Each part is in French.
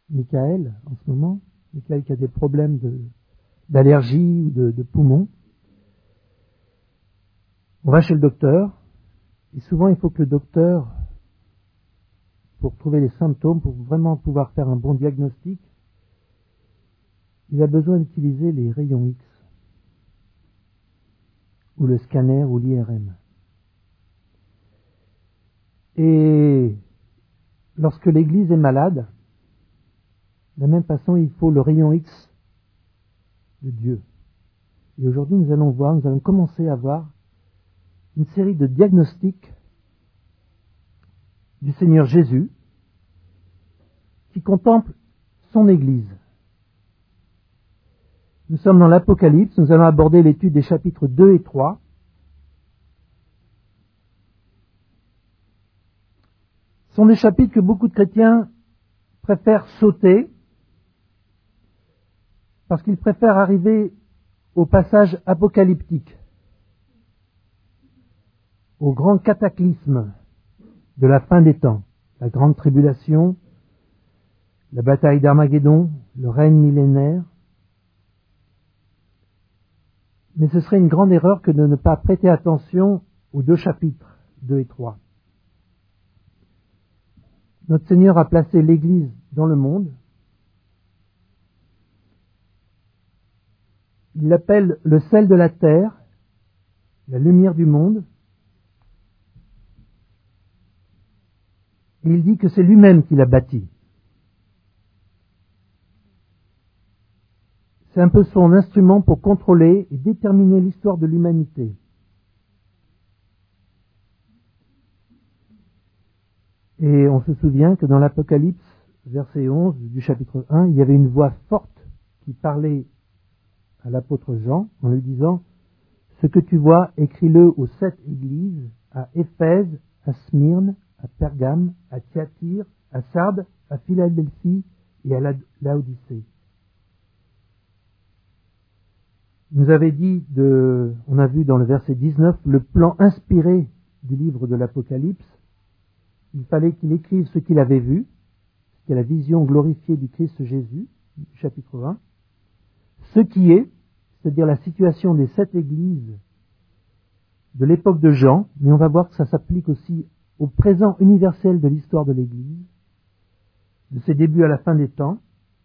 Michael en ce moment. Michael qui a des problèmes d'allergie ou de poumons. On va chez le docteur, et souvent il faut que le docteur, pour trouver les symptômes, pour vraiment pouvoir faire un bon diagnostic, il a besoin d'utiliser les rayons X, ou le scanner, ou l'IRM. Et lorsque l'Église est malade, de la même façon, il faut le rayon X de Dieu. Et aujourd'hui, nous allons commencer à voir une série de diagnostics du Seigneur Jésus qui contemple son Église. Nous sommes dans l'Apocalypse, nous allons aborder l'étude des chapitres 2 et 3. Ce sont des chapitres que beaucoup de chrétiens préfèrent sauter parce qu'ils préfèrent arriver au passage apocalyptique, au grand cataclysme de la fin des temps, la grande tribulation, la bataille d'Armageddon, le règne millénaire. Mais ce serait une grande erreur que de ne pas prêter attention aux deux chapitres, 2 et 3. Notre Seigneur a placé l'Église dans le monde. Il l'appelle le sel de la terre, la lumière du monde. Et il dit que c'est lui-même qui l'a bâti. C'est un peu son instrument pour contrôler et déterminer l'histoire de l'humanité. Et on se souvient que dans l'Apocalypse, verset 11 du chapitre 1, il y avait une voix forte qui parlait à l'apôtre Jean en lui disant « Ce que tu vois, écris-le aux 7 églises, à Éphèse, à Smyrne, à Pergame, à Thyatire, à Sardes, à Philadelphie et à Laodicée. » Nous avait dit, on a vu dans le verset 19, le plan inspiré du livre de l'Apocalypse. Il fallait qu'il écrive ce qu'il avait vu, c'était la vision glorifiée du Christ Jésus, chapitre 1. Ce qui est, c'est-à-dire la situation des 7 églises de l'époque de Jean, mais on va voir que ça s'applique aussi au présent universel de l'histoire de l'Église, de ses débuts à la fin des temps,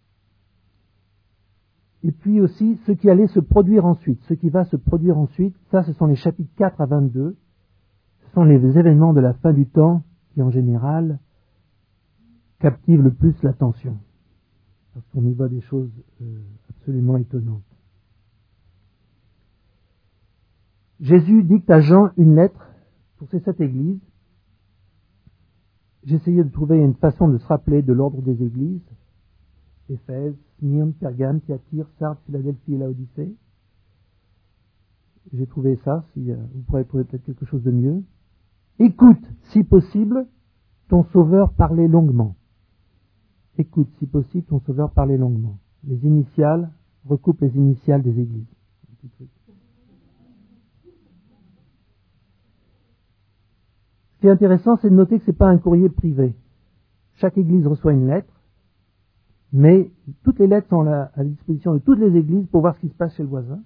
et puis aussi ce qui allait se produire ensuite. Ce qui va se produire ensuite, ça ce sont les chapitres 4 à 22, ce sont les événements de la fin du temps qui en général captivent le plus l'attention, parce qu'on y voit des choses absolument étonnantes. Jésus dicte à Jean une lettre pour ces 7 églises. J'essayais de trouver une façon de se rappeler de l'ordre des églises. Éphèse, Smyrne, Pergame, Thyatire, Sardes, Philadelphie et Laodicée. J'ai trouvé ça, vous pourrez trouver peut-être quelque chose de mieux. Écoute, si possible, ton Sauveur parler longuement. Écoute, si possible, ton Sauveur parler longuement. Les initiales recoupent les initiales des églises. Ce qui est intéressant, c'est de noter que ce n'est pas un courrier privé. Chaque église reçoit une lettre, mais toutes les lettres sont à la disposition de toutes les églises pour voir ce qui se passe chez le voisin.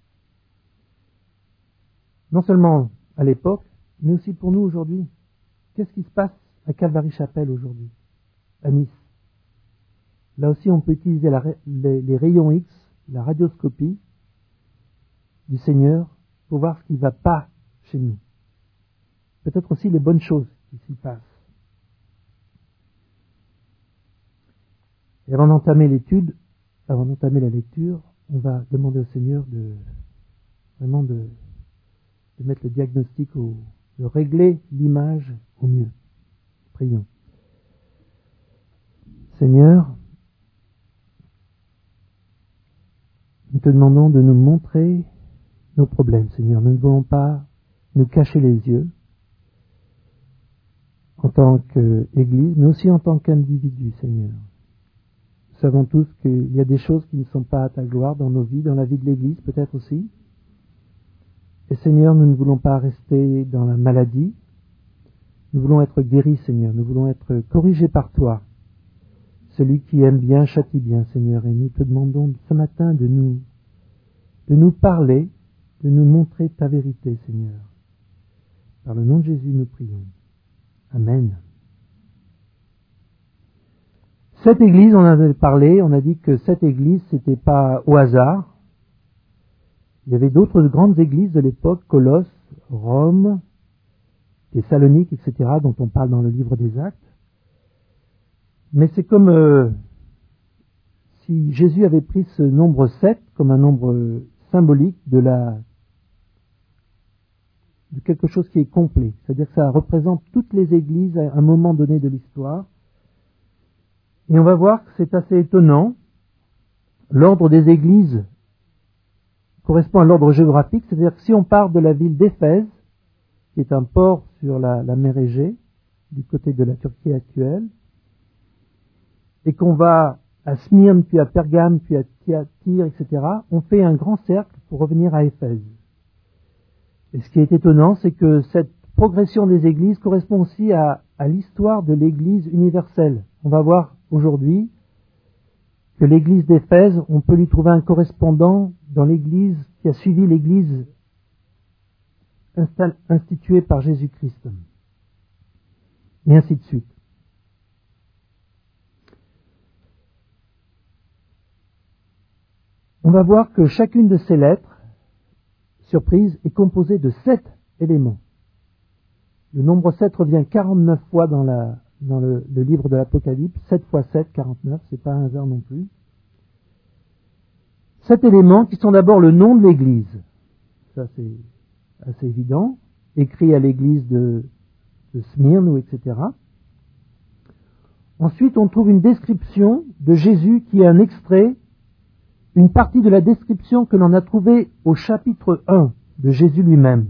Non seulement à l'époque, mais aussi pour nous aujourd'hui. Qu'est-ce qui se passe à Calvary-Chapelle aujourd'hui, à Nice? Là aussi, on peut utiliser les rayons X, la radioscopie du Seigneur pour voir ce qui ne va pas chez nous. Peut-être aussi les bonnes choses qui s'y passent. Et avant d'entamer l'étude, avant d'entamer la lecture, on va demander au Seigneur de mettre le diagnostic, de régler l'image au mieux. Prions. Seigneur, nous te demandons de nous montrer nos problèmes, Seigneur. Nous ne voulons pas nous cacher les yeux en tant qu'Église, mais aussi en tant qu'individu, Seigneur. Nous savons tous qu'il y a des choses qui ne sont pas à ta gloire dans nos vies, dans la vie de l'Église peut-être aussi. Et Seigneur, nous ne voulons pas rester dans la maladie. Nous voulons être guéris, Seigneur. Nous voulons être corrigés par toi. Celui qui aime bien châtie bien, Seigneur, et nous te demandons ce matin de nous parler, de nous montrer ta vérité, Seigneur. Par le nom de Jésus, nous prions. Amen. Cette église, on en avait parlé, on a dit que cette église, c'était pas au hasard. Il y avait d'autres grandes églises de l'époque, Colosse, Rome, Thessalonique, etc., dont on parle dans le livre des Actes. Mais c'est comme si Jésus avait pris ce nombre 7 comme un nombre symbolique de quelque chose qui est complet. C'est-à-dire que ça représente toutes les églises à un moment donné de l'histoire. Et on va voir que c'est assez étonnant. L'ordre des églises correspond à l'ordre géographique, c'est-à-dire que si on part de la ville d'Éphèse, qui est un port sur la mer Égée, du côté de la Turquie actuelle, et qu'on va à Smyrne, puis à Pergame, puis à Tyr, etc., on fait un grand cercle pour revenir à Éphèse. Et ce qui est étonnant, c'est que cette progression des églises correspond aussi à l'histoire de l'église universelle. On va voir aujourd'hui que l'église d'Éphèse, on peut lui trouver un correspondant dans l'église qui a suivi l'église instituée par Jésus-Christ. Et ainsi de suite. On va voir que chacune de ces lettres, surprise, est composée de 7 éléments. Le nombre 7 revient 49 fois dans le livre de l'Apocalypse. 7 fois 7, 49, c'est pas un hasard non plus. 7 éléments qui sont d'abord le nom de l'église. Ça c'est assez évident. Écrit à l'église de Smyrne ou etc. Ensuite, on trouve une description de Jésus qui est un extrait, une partie de la description que l'on a trouvée au chapitre 1 de Jésus lui-même.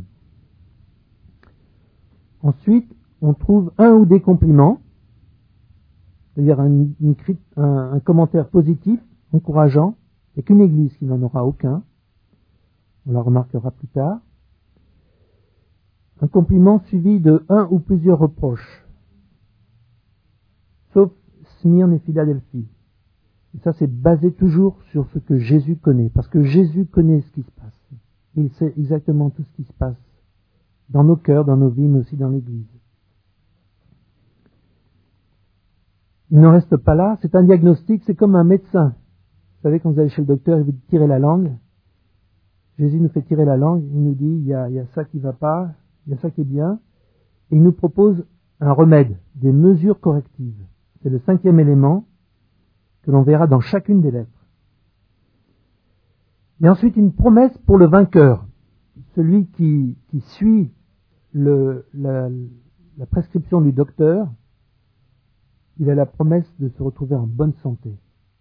Ensuite, on trouve un ou des compliments, c'est-à-dire un commentaire positif, encourageant, et qu'une église qui n'en aura aucun. On la remarquera plus tard. Un compliment suivi de un ou plusieurs reproches, sauf Smyrne et Philadelphie. Et ça, c'est basé toujours sur ce que Jésus connaît, parce que Jésus connaît ce qui se passe. Il sait exactement tout ce qui se passe dans nos cœurs, dans nos vies, mais aussi dans l'Église. Il n'en reste pas là, c'est un diagnostic, c'est comme un médecin. Vous savez, quand vous allez chez le docteur, il veut tirer la langue. Jésus nous fait tirer la langue, il nous dit, il y a ça qui ne va pas, il y a ça qui est bien, et il nous propose un remède, des mesures correctives. C'est le 5e élément que l'on verra dans chacune des lettres. Et ensuite, une promesse pour le vainqueur, celui qui suit la prescription du docteur, il a la promesse de se retrouver en bonne santé.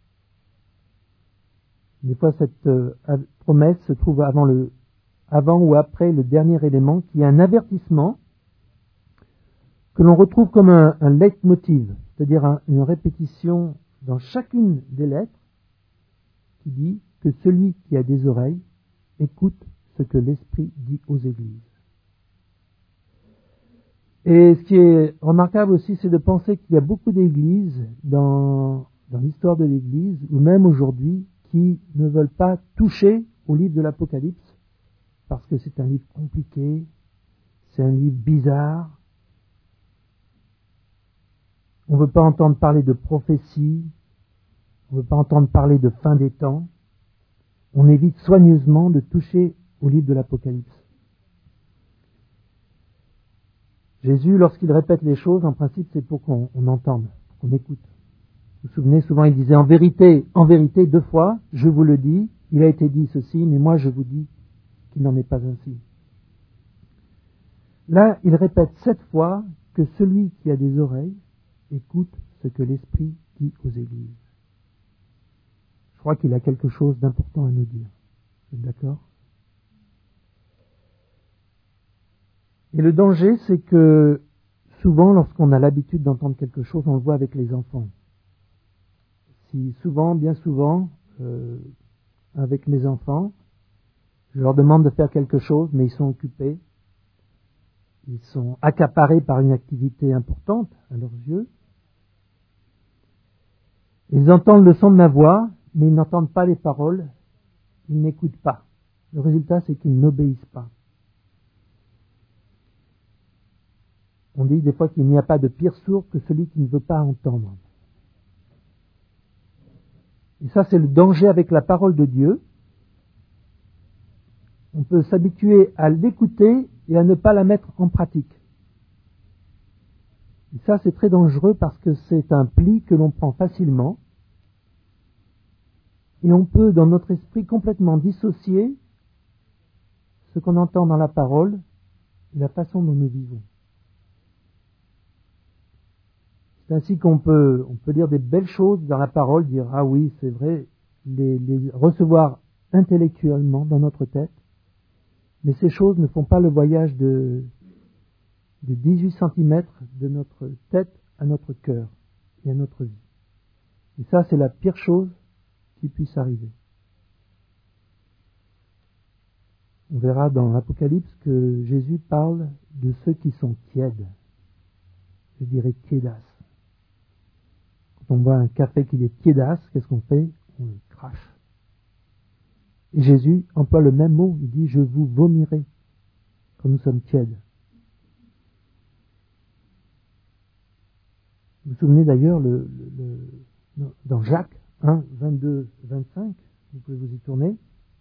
Des fois, cette promesse se trouve avant ou après le dernier élément, qui est un avertissement que l'on retrouve comme un leitmotiv, c'est-à-dire une répétition dans chacune des lettres, qui dit que celui qui a des oreilles écoute ce que l'Esprit dit aux églises. Et ce qui est remarquable aussi, c'est de penser qu'il y a beaucoup d'églises dans l'histoire de l'Église, ou même aujourd'hui, qui ne veulent pas toucher au livre de l'Apocalypse, parce que c'est un livre compliqué, c'est un livre bizarre. On ne veut pas entendre parler de prophétie, on ne veut pas entendre parler de fin des temps. On évite soigneusement de toucher au livre de l'Apocalypse. Jésus, lorsqu'il répète les choses, en principe, c'est pour qu'on entende, pour qu'on écoute. Vous vous souvenez, souvent il disait en vérité, 2 fois, je vous le dis, il a été dit ceci, mais moi je vous dis qu'il n'en est pas ainsi. Là, il répète 7 fois que celui qui a des oreilles écoute ce que l'Esprit dit aux églises. Je crois qu'il a quelque chose d'important à nous dire. Vous êtes d'accord ? Et le danger, c'est que souvent, lorsqu'on a l'habitude d'entendre quelque chose, on le voit avec les enfants. Bien souvent, avec mes enfants, je leur demande de faire quelque chose, mais ils sont occupés. Ils sont accaparés par une activité importante à leurs yeux. Ils entendent le son de ma voix, mais ils n'entendent pas les paroles, ils n'écoutent pas. Le résultat, c'est qu'ils n'obéissent pas. On dit des fois qu'il n'y a pas de pire sourd que celui qui ne veut pas entendre. Et ça, c'est le danger avec la parole de Dieu. On peut s'habituer à l'écouter et à ne pas la mettre en pratique. Et ça, c'est très dangereux parce que c'est un pli que l'on prend facilement. Et on peut, dans notre esprit, complètement dissocier ce qu'on entend dans la parole et la façon dont nous vivons. C'est ainsi qu'on peut lire des belles choses dans la parole, dire « Ah oui, c'est vrai », les recevoir intellectuellement dans notre tête, mais ces choses ne font pas le voyage de 18 cm de notre tête à notre cœur et à notre vie. Et ça, c'est la pire chose qui puisse arriver. On verra dans l'Apocalypse que Jésus parle de ceux qui sont tièdes. Je dirais tiédas. Quand on boit un café qui est tiédas, qu'est-ce qu'on fait? On le crache. Et Jésus emploie le même mot. Il dit « Je vous vomirai quand nous sommes tièdes ». Vous vous souvenez d'ailleurs dans Jacques 1, 22, 25, vous pouvez vous y tourner.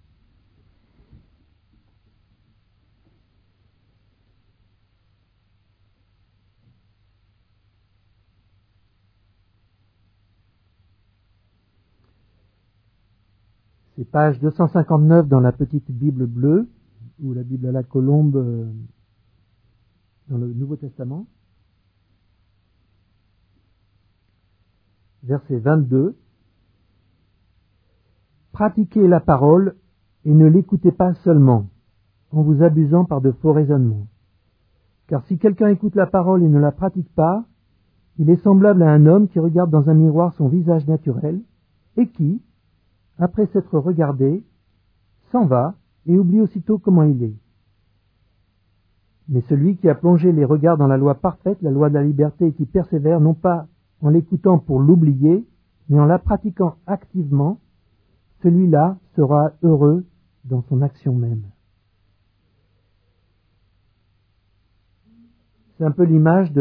C'est page 259 dans la petite Bible bleue, ou la Bible à la colombe dans le Nouveau Testament. Verset 22. Pratiquez la parole et ne l'écoutez pas seulement, en vous abusant par de faux raisonnements. Car si quelqu'un écoute la parole et ne la pratique pas, il est semblable à un homme qui regarde dans un miroir son visage naturel et qui, après s'être regardé, s'en va et oublie aussitôt comment il est. Mais celui qui a plongé les regards dans la loi parfaite, la loi de la liberté, et qui persévère, non pas en l'écoutant pour l'oublier, mais en la pratiquant activement, celui-là sera heureux dans son action même. C'est un peu l'image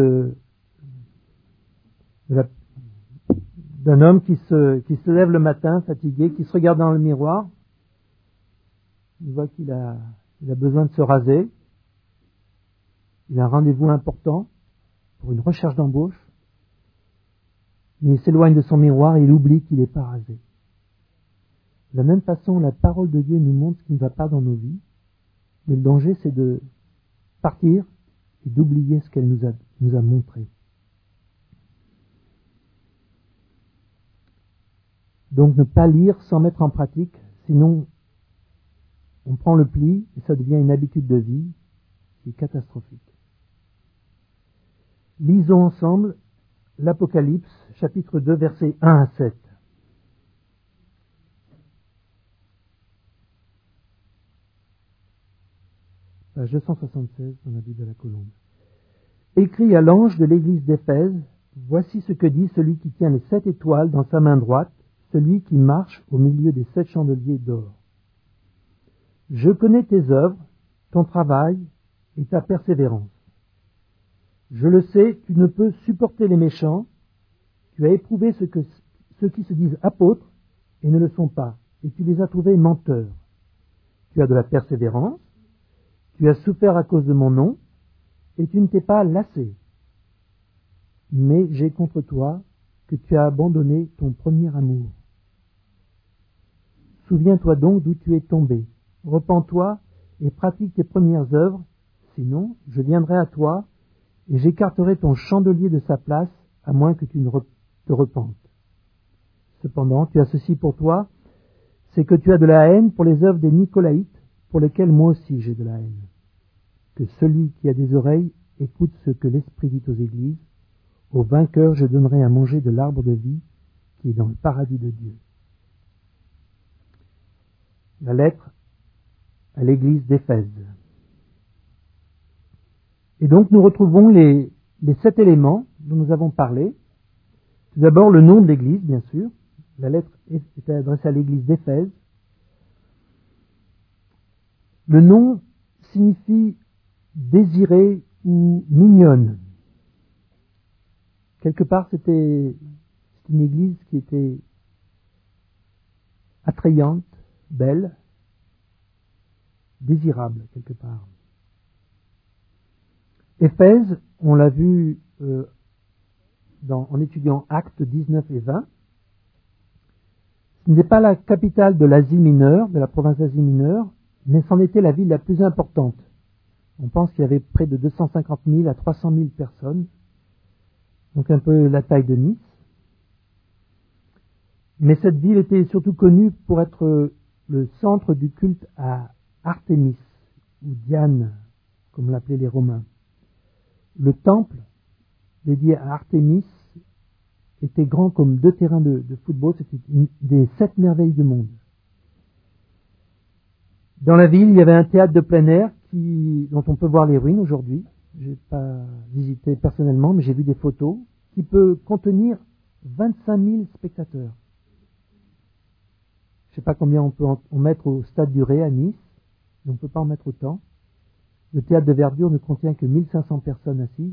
d'un homme qui se lève le matin fatigué, qui se regarde dans le miroir, il voit qu'il a besoin de se raser, il a un rendez-vous important pour une recherche d'embauche, mais il s'éloigne de son miroir et il oublie qu'il n'est pas rasé. De la même façon, la parole de Dieu nous montre ce qui ne va pas dans nos vies, mais le danger c'est de partir et d'oublier ce qu'elle nous a montré. Donc ne pas lire sans mettre en pratique, sinon on prend le pli et ça devient une habitude de vie qui est catastrophique. Lisons ensemble l'Apocalypse, chapitre 2, versets 1 à 7. Page 276 dans la Bible de la colombe. Écrit à l'ange de l'église d'Éphèse, voici ce que dit celui qui tient les 7 étoiles dans sa main droite, celui qui marche au milieu des 7 chandeliers d'or. Je connais tes œuvres, ton travail et ta persévérance. Je le sais, tu ne peux supporter les méchants, tu as éprouvé ceux qui se disent apôtres et ne le sont pas, et tu les as trouvés menteurs. Tu as de la persévérance, tu as souffert à cause de mon nom, et tu ne t'es pas lassé. Mais j'ai contre toi que tu as abandonné ton premier amour. Souviens-toi donc d'où tu es tombé. Repens-toi et pratique tes premières œuvres, sinon je viendrai à toi et j'écarterai ton chandelier de sa place, à moins que tu ne te repentes. Cependant, tu as ceci pour toi, c'est que tu as de la haine pour les œuvres des Nicolaïtes, pour lesquelles moi aussi j'ai de la haine. Que celui qui a des oreilles écoute ce que l'Esprit dit aux églises. Au vainqueur, je donnerai à manger de l'arbre de vie qui est dans le paradis de Dieu. La lettre à l'église d'Éphèse. Et donc nous retrouvons les 7 éléments dont nous avons parlé. Tout d'abord le nom de l'église, bien sûr. La lettre était adressée à l'église d'Éphèse. Le nom signifie désirée ou mignonne. Quelque part, c'était une église qui était attrayante, belle, désirable quelque part. Éphèse, on l'a vu en étudiant Actes 19 et 20. Ce n'est pas la capitale de l'Asie mineure, de la province d'Asie mineure, mais c'en était la ville la plus importante. On pense qu'il y avait près de 250 000 à 300 000 personnes, donc un peu la taille de Nice. Mais cette ville était surtout connue pour être le centre du culte à Artémis, ou Diane, comme l'appelaient les Romains. Le temple dédié à Artémis était grand comme 2 terrains de football, c'était une des 7 merveilles du monde. Dans la ville, il y avait un théâtre de plein air dont on peut voir les ruines aujourd'hui. Je n'ai pas visité personnellement, mais j'ai vu des photos, qui peut contenir 25 000 spectateurs. Je ne sais pas combien on peut en mettre au Stade du Ré à Nice, mais on ne peut pas en mettre autant. Le théâtre de Verdure ne contient que 1500 personnes assises.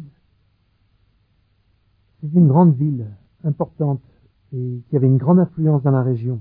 C'est une grande ville importante et qui avait une grande influence dans la région.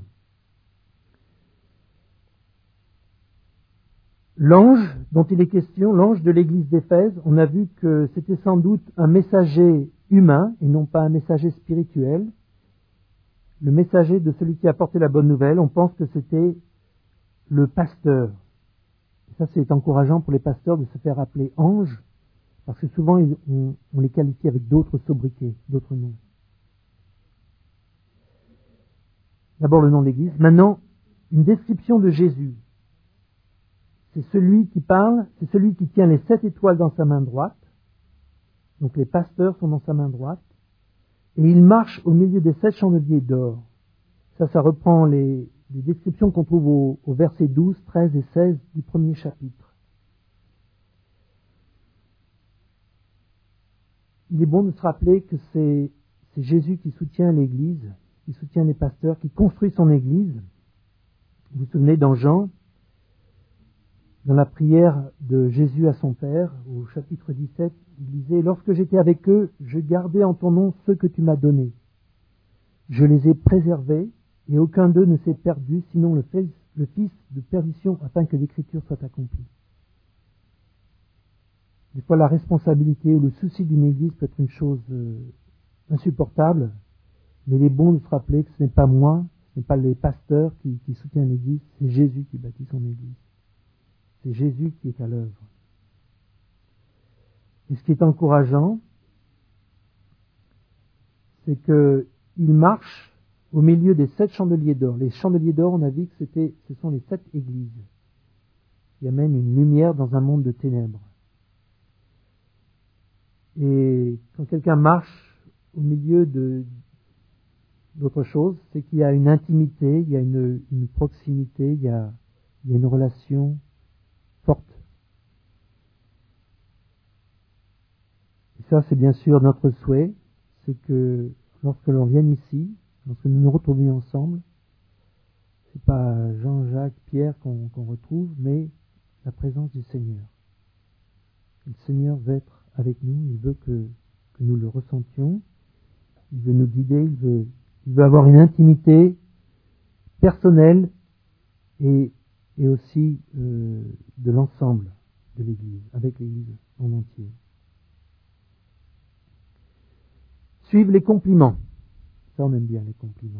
L'ange dont il est question, l'ange de l'église d'Éphèse, on a vu que c'était sans doute un messager humain et non pas un messager spirituel. Le messager de celui qui a apporté la bonne nouvelle, on pense que c'était le pasteur. Et ça, c'est encourageant pour les pasteurs de se faire appeler ange, parce que souvent on les qualifie avec d'autres sobriquets, d'autres noms. D'abord le nom de l'église. Maintenant, une description de Jésus. C'est celui qui parle, c'est celui qui tient les 7 étoiles dans sa main droite. Donc les pasteurs sont dans sa main droite. Et il marche au milieu des 7 chandeliers d'or. Ça reprend les descriptions qu'on trouve au versets 12, 13 et 16 du premier chapitre. Il est bon de se rappeler que c'est Jésus qui soutient l'Église, qui soutient les pasteurs, qui construit son Église. Vous vous souvenez dans Jean, dans la prière de Jésus à son Père, au chapitre 17, il disait « Lorsque j'étais avec eux, je gardais en ton nom ceux que tu m'as donnés. Je les ai préservés, et aucun d'eux ne s'est perdu, sinon le fils de perdition, afin que l'Écriture soit accomplie. » Des fois, la responsabilité ou le souci d'une Église peut être une chose insupportable, mais il est bon de se rappeler que ce n'est pas moi, ce n'est pas les pasteurs qui soutiennent l'Église, c'est Jésus qui bâtit son Église. C'est Jésus qui est à l'œuvre. Et ce qui est encourageant, c'est qu'il marche au milieu des 7 chandeliers d'or. Les chandeliers d'or, on a vu que ce sont les 7 églises qui amènent une lumière dans un monde de ténèbres. Et quand quelqu'un marche au milieu d'autre chose, c'est qu'il y a une intimité, il y a une proximité, il y a une relation forte. Et ça, c'est bien sûr notre souhait, c'est que lorsque l'on vient ici, lorsque nous nous retrouvions ensemble, c'est pas Jean-Jacques, Pierre qu'on retrouve, mais la présence du Seigneur. Le Seigneur veut être avec nous, il veut que nous le ressentions, il veut nous guider, il veut avoir une intimité personnelle et aussi de l'ensemble de l'Église, avec l'Église en entier. Suivent les compliments. Ça, on aime bien les compliments.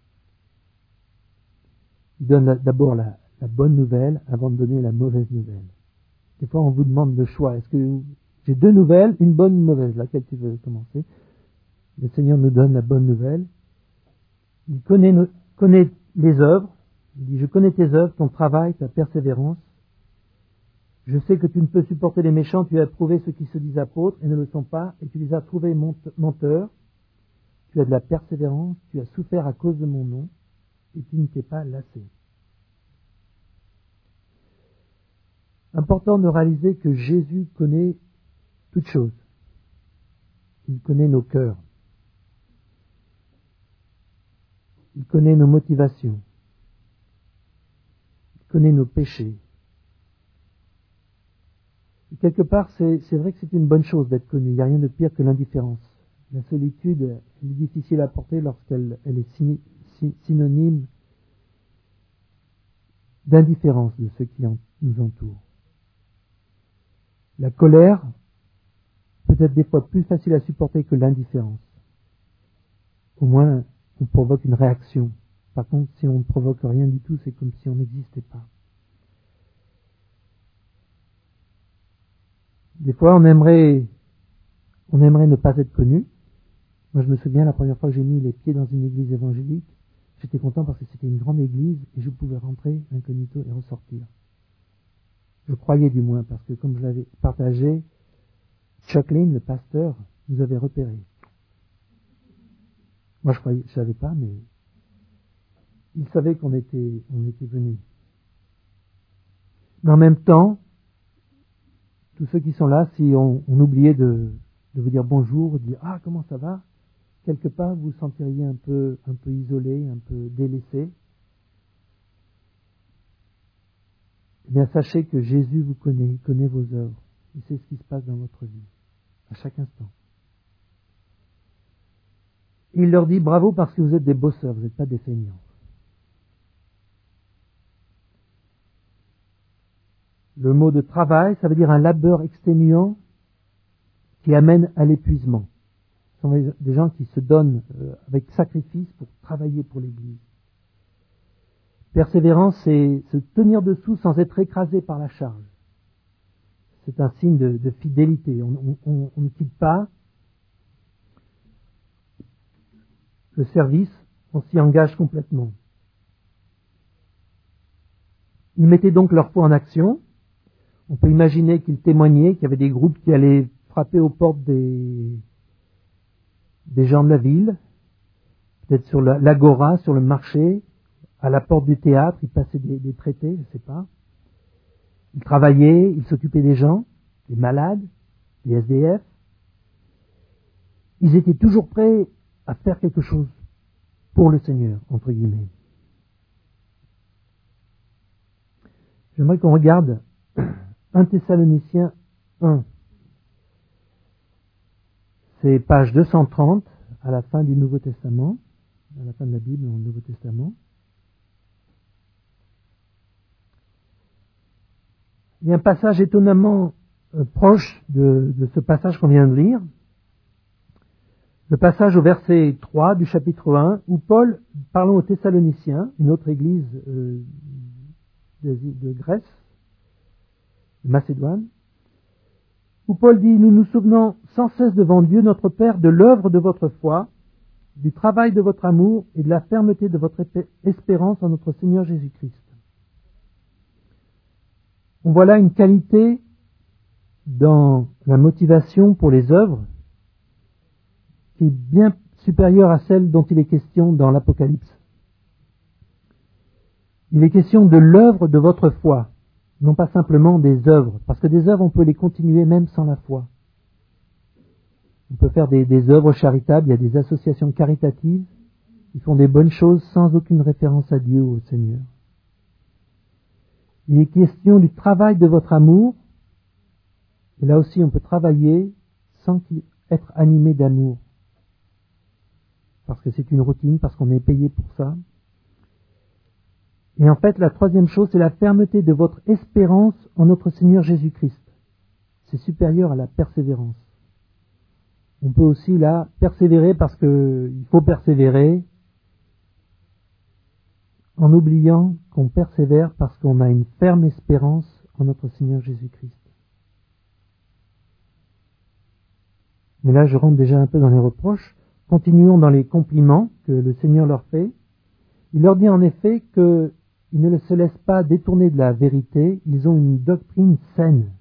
Il donne d'abord la bonne nouvelle avant de donner la mauvaise nouvelle. Des fois, on vous demande le choix. Est-ce que j'ai 2 nouvelles, une bonne, une mauvaise? Laquelle tu veux commencer? Le Seigneur nous donne la bonne nouvelle. Il connaît les œuvres. Il dit, je connais tes œuvres, ton travail, ta persévérance. Je sais que tu ne peux supporter les méchants, tu as prouvé ceux qui se disent apôtres et ne le sont pas, et tu les as trouvés menteurs. Tu as de la persévérance, tu as souffert à cause de mon nom, et tu ne t'es pas lassé. Important de réaliser que Jésus connaît toutes choses. Il connaît nos cœurs. Il connaît nos motivations. Il connaît nos péchés. Et quelque part, c'est vrai que c'est une bonne chose d'être connu. Il n'y a rien de pire que l'indifférence. La solitude, elle est difficile à porter lorsqu'elle est synonyme d'indifférence de ceux qui nous entourent. La colère peut être des fois plus facile à supporter que l'indifférence. Au moins, on provoque une réaction. Par contre, si on ne provoque rien du tout, c'est comme si on n'existait pas. Des fois, on aimerait ne pas être connu. Moi, je me souviens, la première fois que j'ai mis les pieds dans une église évangélique, j'étais content parce que c'était une grande église et je pouvais rentrer incognito et ressortir. Je croyais du moins, parce que comme je l'avais partagé, Chuck Lynn, le pasteur, nous avait repérés. Moi, je savais pas, mais il savait qu'on était venus. Mais en même temps, tous ceux qui sont là, si on oubliait de vous dire bonjour, de dire « Ah, comment ça va ?» quelque part, vous vous sentiriez un peu isolé, un peu délaissé. Eh bien, sachez que Jésus vous connaît, il connaît vos œuvres. Il sait ce qui se passe dans votre vie, à chaque instant. Et il leur dit bravo parce que vous êtes des bosseurs, vous n'êtes pas des feignants. Le mot de travail, ça veut dire un labeur exténuant qui amène à l'épuisement. Ce sont des gens qui se donnent avec sacrifice pour travailler pour l'Église. Persévérance, c'est se tenir dessous sans être écrasé par la charge. C'est un signe de fidélité. On ne quitte pas le service, on s'y engage complètement. Ils mettaient donc leur foi en action. On peut imaginer qu'ils témoignaient, qu'il y avait des groupes qui allaient frapper aux portes des gens de la ville, peut-être sur l'agora, sur le marché, à la porte du théâtre, ils passaient des traités, je ne sais pas. Ils travaillaient, ils s'occupaient des gens, des malades, des SDF. Ils étaient toujours prêts à faire quelque chose pour le Seigneur, entre guillemets. J'aimerais qu'on regarde 1 Thessaloniciens 1. C'est page 230, à la fin du Nouveau Testament, à la fin de la Bible dans le Nouveau Testament. Il y a un passage étonnamment proche de ce passage qu'on vient de lire. Le passage au verset 3 du chapitre 1, où Paul, parlant aux Thessaloniciens, une autre église de Grèce, de Macédoine, où Paul dit « Nous nous souvenons sans cesse devant Dieu notre Père de l'œuvre de votre foi, du travail de votre amour et de la fermeté de votre espérance en notre Seigneur Jésus-Christ. » On voit là une qualité dans la motivation pour les œuvres qui est bien supérieure à celle dont il est question dans l'Apocalypse. Il est question de l'œuvre de votre foi, non pas simplement des œuvres, parce que des œuvres on peut les continuer même sans la foi. On peut faire des œuvres charitables, il y a des associations caritatives qui font des bonnes choses sans aucune référence à Dieu ou au Seigneur. Il est question du travail de votre amour, et là aussi on peut travailler sans être animé d'amour, parce que c'est une routine, parce qu'on est payé pour ça. Et en fait, la troisième chose, c'est la fermeté de votre espérance en notre Seigneur Jésus-Christ. C'est supérieur à la persévérance. On peut aussi là persévérer parce qu'il faut persévérer, en oubliant qu'on persévère parce qu'on a une ferme espérance en notre Seigneur Jésus-Christ. Mais là, je rentre déjà un peu dans les reproches. Continuons dans les compliments que le Seigneur leur fait. Il leur dit en effet qu'ils ne se laissent pas détourner de la vérité, ils ont une doctrine saine.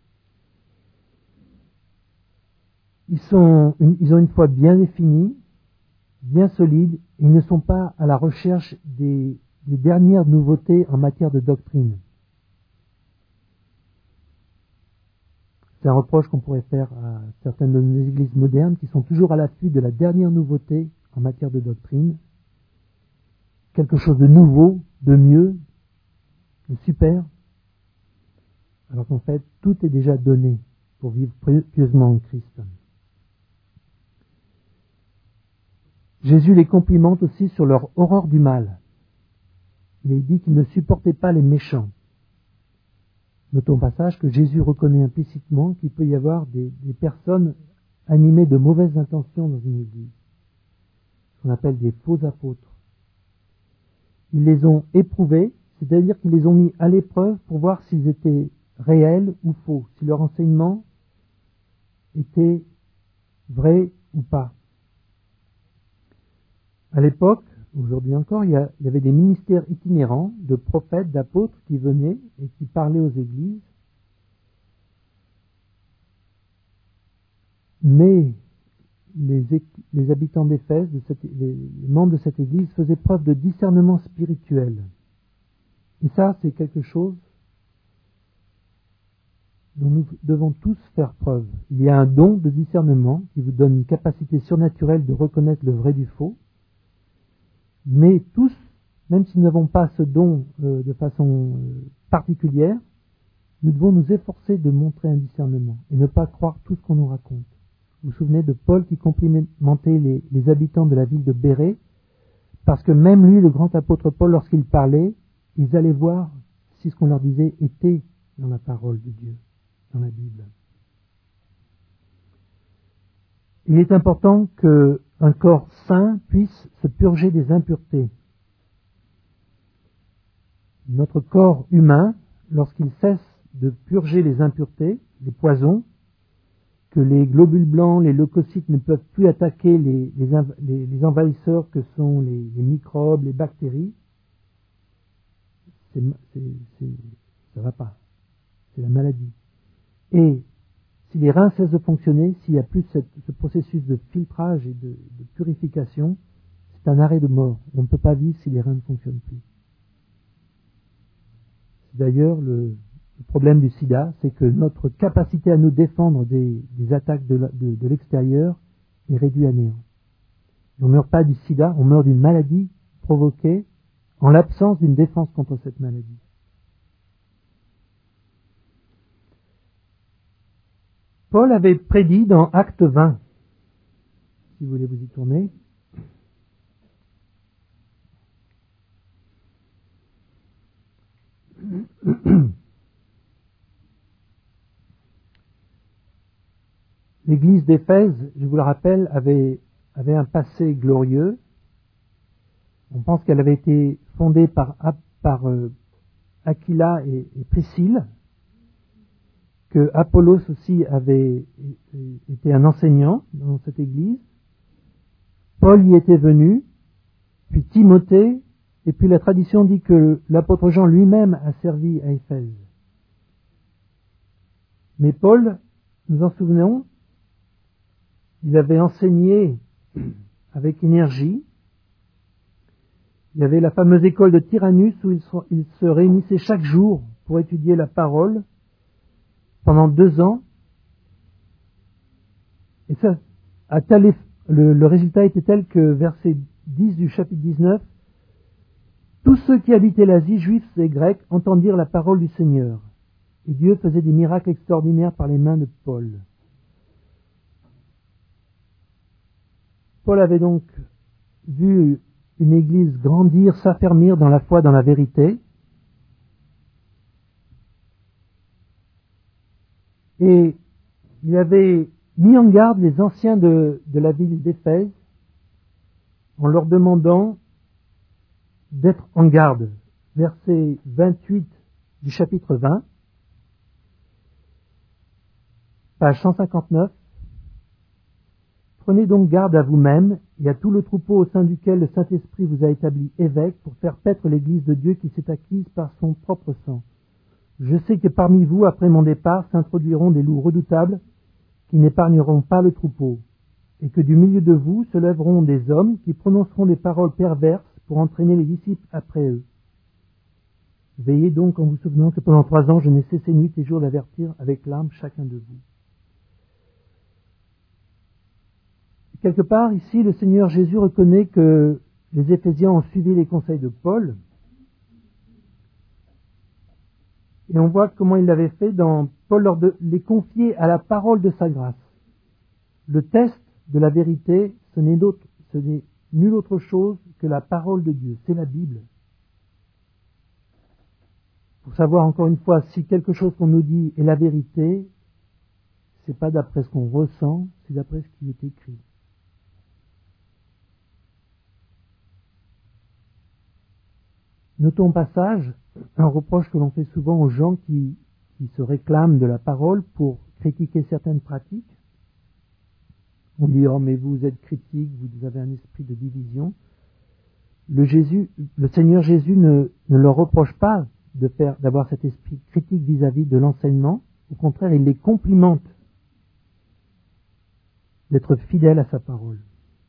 Ils ont une foi bien définie, bien solide, et ils ne sont pas à la recherche des dernières nouveautés en matière de doctrine. C'est un reproche qu'on pourrait faire à certaines de nos églises modernes qui sont toujours à l'affût de la dernière nouveauté en matière de doctrine. quelque chose de nouveau, de mieux, de super, alors qu'en fait, tout est déjà donné pour vivre pieusement en Christ. Jésus les complimente aussi sur leur horreur du mal. Il est dit qu'ils ne supportaient pas les méchants. Notons au passage que Jésus reconnaît implicitement qu'il peut y avoir des personnes animées de mauvaises intentions dans une église, ce qu'on appelle des faux apôtres. Ils les ont éprouvés, c'est-à-dire qu'ils les ont mis à l'épreuve pour voir s'ils étaient réels ou faux, si leur enseignement était vrai ou pas. À l'époque, aujourd'hui encore, il y avait des ministères itinérants de prophètes, d'apôtres qui venaient et qui parlaient aux églises. Mais les habitants d'Éphèse, les membres de cette église, faisaient preuve de discernement spirituel. Et ça, c'est quelque chose dont nous devons tous faire preuve. Il y a un don de discernement qui vous donne une capacité surnaturelle de reconnaître le vrai du faux. Mais tous, même si nous n'avons pas ce don de façon particulière, nous devons nous efforcer de montrer un discernement et ne pas croire tout ce qu'on nous raconte. Vous vous souvenez de Paul qui complimentait les habitants de la ville de Bérée, parce que même lui, le grand apôtre Paul, lorsqu'il parlait, ils allaient voir si ce qu'on leur disait était dans la parole de Dieu, dans la Bible. Il est important qu'un corps saint puisse se purger des impuretés. Notre corps humain, lorsqu'il cesse de purger les impuretés, les poisons, que les globules blancs, les leucocytes ne peuvent plus attaquer les envahisseurs que sont les microbes, les bactéries, ça va pas. C'est la maladie. Et si les reins cessent de fonctionner, s'il n'y a plus ce processus de filtrage et de purification, c'est un arrêt de mort. On ne peut pas vivre si les reins ne fonctionnent plus. C'est d'ailleurs le problème du sida, c'est que notre capacité à nous défendre des attaques de l'extérieur est réduite à néant. On ne meurt pas du sida, on meurt d'une maladie provoquée en l'absence d'une défense contre cette maladie. Paul avait prédit dans Acte 20, si vous voulez vous y tourner, l'église d'Éphèse, je vous le rappelle, avait un passé glorieux. On pense qu'elle avait été fondée par Aquila et Priscille, que Apollos aussi avait été un enseignant dans cette église. Paul y était venu, puis Timothée, et puis la tradition dit que l'apôtre Jean lui-même a servi à Éphèse. Mais Paul, nous en souvenons, il avait enseigné avec énergie. Il y avait la fameuse école de Tyrannus où il se réunissait chaque jour pour étudier la parole pendant 2 ans. Et ça, le résultat était tel que verset 10 du chapitre 19, tous ceux qui habitaient l'Asie, juifs et grecs, entendirent la parole du Seigneur. Et Dieu faisait des miracles extraordinaires par les mains de Paul. Paul avait donc vu une église grandir, s'affermir dans la foi, dans la vérité. Et il avait mis en garde les anciens de la ville d'Éphèse en leur demandant d'être en garde. Verset 28 du chapitre 20, page 159. Prenez donc garde à vous-même et à tout le troupeau au sein duquel le Saint-Esprit vous a établi évêque pour faire paître l'Église de Dieu qui s'est acquise par son propre sang. Je sais que parmi vous, après mon départ, s'introduiront des loups redoutables qui n'épargneront pas le troupeau, et que du milieu de vous se lèveront des hommes qui prononceront des paroles perverses pour entraîner les disciples après eux. Veillez donc en vous souvenant que pendant 3 ans, je n'ai cessé nuit et jour d'avertir avec larmes chacun de vous. Quelque part, ici, le Seigneur Jésus reconnaît que les Éphésiens ont suivi les conseils de Paul. Et on voit comment il l'avait fait dans Paul leur de les confier à la parole de sa grâce. Le test de la vérité, ce n'est nulle autre chose que la parole de Dieu, c'est la Bible. Pour savoir encore une fois si quelque chose qu'on nous dit est la vérité, c'est pas d'après ce qu'on ressent, c'est d'après ce qui est écrit. Notons au passage un reproche que l'on fait souvent aux gens qui se réclament de la parole pour critiquer certaines pratiques. On dit « Oh, mais vous êtes critique, vous avez un esprit de division ». Le Seigneur Jésus ne leur reproche pas d'avoir cet esprit critique vis-à-vis de l'enseignement. Au contraire, il les complimente d'être fidèles à sa parole.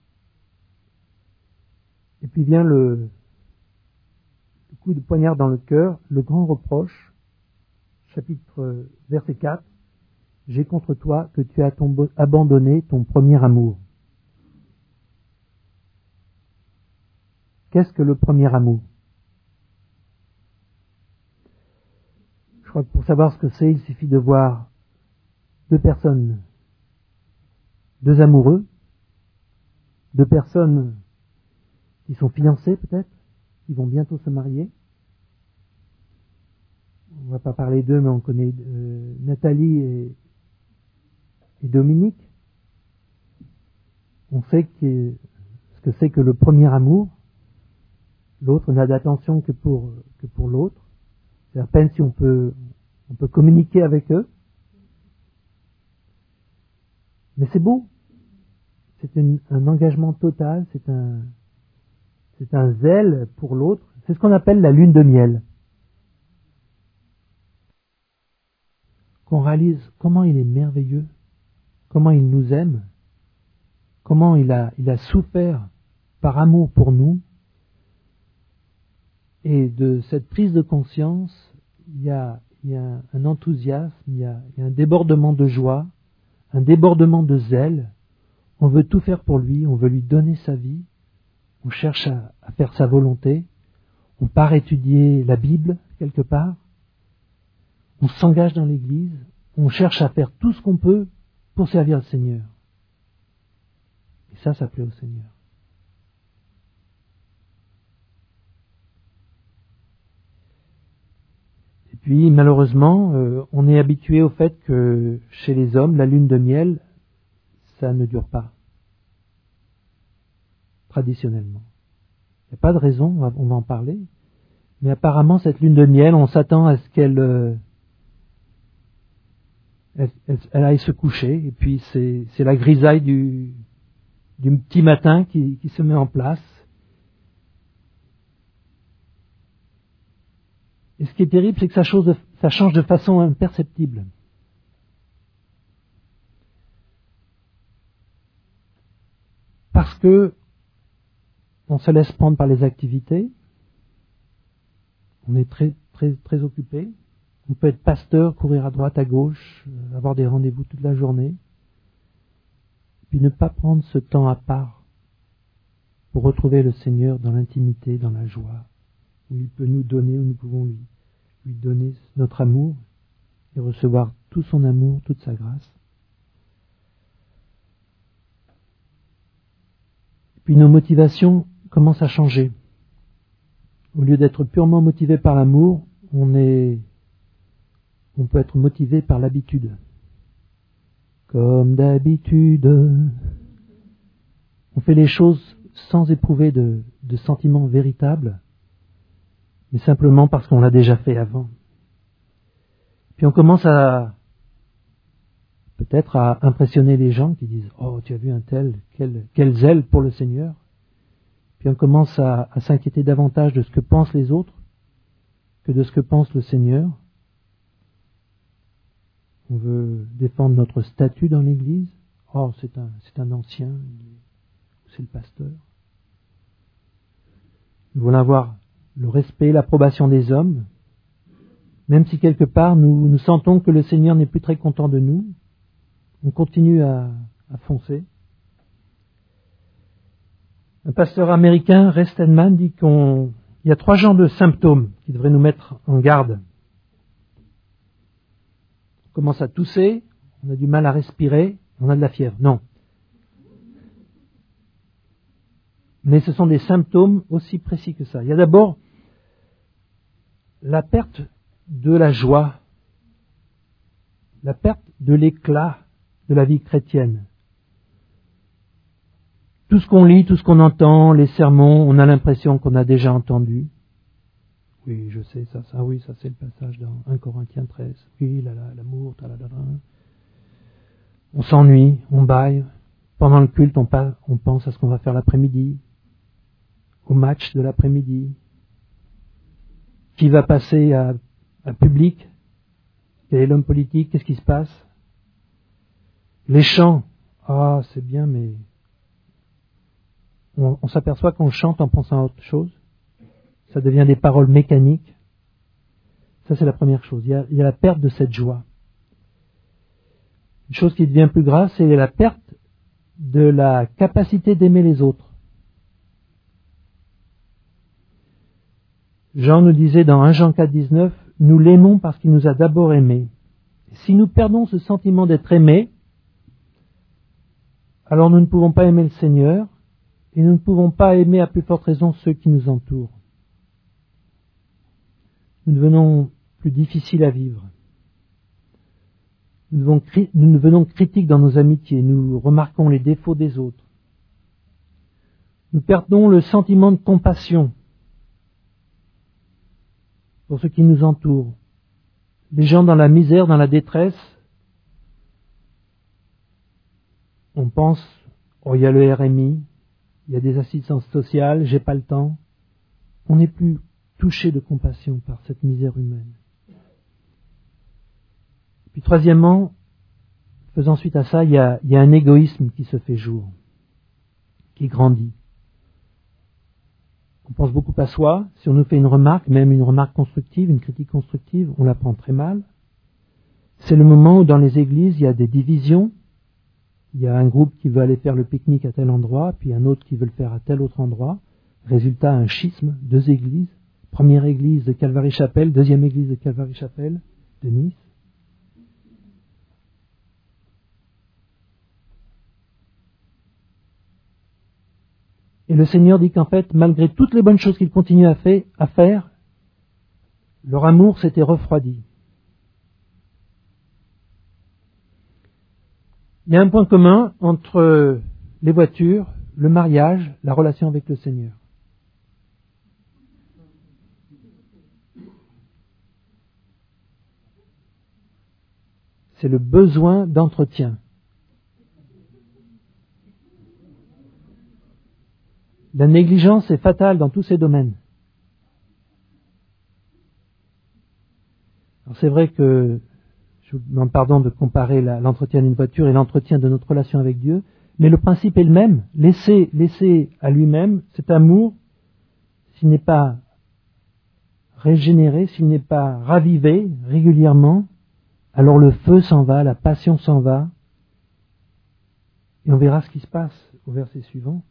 Et puis vient le coup de poignard dans le cœur, le grand reproche, verset 4, « J'ai contre toi que tu as abandonné ton premier amour. » Qu'est-ce que le premier amour? Je crois que pour savoir ce que c'est, il suffit de voir deux personnes, deux amoureux, deux personnes qui sont fiancées peut-être, qui vont bientôt se marier. On ne va pas parler d'eux, mais on connaît Nathalie et Dominique. On sait ce que c'est que le premier amour. L'autre n'a d'attention que pour l'autre. C'est à peine si on peut communiquer avec eux. Mais c'est beau. C'est un engagement total, c'est un zèle pour l'autre. C'est ce qu'on appelle la lune de miel. Qu'on réalise comment il est merveilleux, comment il nous aime, comment il a souffert par amour pour nous. Et de cette prise de conscience, il y a un enthousiasme, il y a un débordement de joie, un débordement de zèle. On veut tout faire pour lui, on veut lui donner sa vie, on cherche à faire sa volonté, on part étudier la Bible quelque part, on s'engage dans l'Église, on cherche à faire tout ce qu'on peut pour servir le Seigneur. Et ça plaît au Seigneur. Puis, malheureusement, on est habitué au fait que chez les hommes, la lune de miel, ça ne dure pas. Traditionnellement. Il n'y a pas de raison, on va en parler. Mais apparemment, cette lune de miel, on s'attend à ce qu'elle aille se coucher. Et puis, c'est la grisaille du petit matin qui se met en place. Et ce qui est terrible, c'est que ça change de façon imperceptible. Parce que on se laisse prendre par les activités, on est très, très, très occupé. On peut être pasteur, courir à droite, à gauche, avoir des rendez-vous toute la journée, puis ne pas prendre ce temps à part pour retrouver le Seigneur dans l'intimité, dans la joie, où il peut nous donner, où nous pouvons lui donner notre amour et recevoir tout son amour, toute sa grâce. Puis nos motivations commencent à changer. Au lieu d'être purement motivé par l'amour, on peut être motivé par l'habitude. Comme d'habitude, on fait les choses sans éprouver de sentiments véritables, mais simplement parce qu'on l'a déjà fait avant. Puis on commence peut-être à impressionner les gens qui disent « Oh, tu as vu un tel, quel zèle pour le Seigneur !» Puis on commence à s'inquiéter davantage de ce que pensent les autres que de ce que pense le Seigneur. On veut défendre notre statut dans l'Église. « Oh, c'est un ancien, c'est le pasteur. » Nous voulons avoir le respect, l'approbation des hommes, même si quelque part nous sentons que le Seigneur n'est plus très content de nous, on continue à foncer. Un pasteur américain, Ray Stedman, dit qu'il y a 3 genres de symptômes qui devraient nous mettre en garde. On commence à tousser, on a du mal à respirer, on a de la fièvre. Non. Mais ce sont des symptômes aussi précis que ça. Il y a d'abord la perte de la joie, la perte de l'éclat de la vie chrétienne. Tout ce qu'on lit, tout ce qu'on entend, les sermons, on a l'impression qu'on a déjà entendu. Oui, je sais, ça c'est le passage dans 1 Corinthiens 13. Oui, l'amour, On s'ennuie, on bâille. Pendant le culte, on pense à ce qu'on va faire l'après-midi, au match de l'après-midi. Qui va passer à public? Quel est l'homme politique? Qu'est-ce qui se passe? Les chants. Ah, c'est bien, mais on s'aperçoit qu'on chante en pensant à autre chose. Ça devient des paroles mécaniques. Ça, c'est la première chose. Il y a la perte de cette joie. Une chose qui devient plus grave, c'est la perte de la capacité d'aimer les autres. Jean nous disait dans 1 Jean 4,19, « Nous l'aimons parce qu'il nous a d'abord aimés. » Si nous perdons ce sentiment d'être aimés, alors nous ne pouvons pas aimer le Seigneur et nous ne pouvons pas aimer à plus forte raison ceux qui nous entourent. Nous devenons plus difficiles à vivre. Nous devenons critiques dans nos amitiés, nous remarquons les défauts des autres. Nous perdons le sentiment de compassion pour ceux qui nous entourent. Les gens dans la misère, dans la détresse, on pense, oh, il y a le RMI, il y a des assistances sociales, j'ai pas le temps. On n'est plus touché de compassion par cette misère humaine. Puis troisièmement, faisant suite à ça, il y a un égoïsme qui se fait jour, qui grandit. On pense beaucoup à soi. Si on nous fait une remarque, même une remarque constructive, une critique constructive, on la prend très mal. C'est le moment où dans les églises, il y a des divisions. Il y a un groupe qui veut aller faire le pique-nique à tel endroit, puis un autre qui veut le faire à tel autre endroit. Résultat, un schisme, 2 églises. Première église de Calvary-Chapelle, deuxième église de Calvary-Chapelle de Nice. Et le Seigneur dit qu'en fait, malgré toutes les bonnes choses qu'ils continuent à faire, leur amour s'était refroidi. Il y a un point commun entre les voitures, le mariage, la relation avec le Seigneur. C'est le besoin d'entretien. La négligence est fatale dans tous ces domaines. Alors c'est vrai que, je vous demande pardon de comparer l'entretien d'une voiture et l'entretien de notre relation avec Dieu, mais le principe est le même. Laisser à lui-même cet amour, s'il n'est pas régénéré, s'il n'est pas ravivé régulièrement, alors le feu s'en va, la passion s'en va, et on verra ce qui se passe au verset suivant.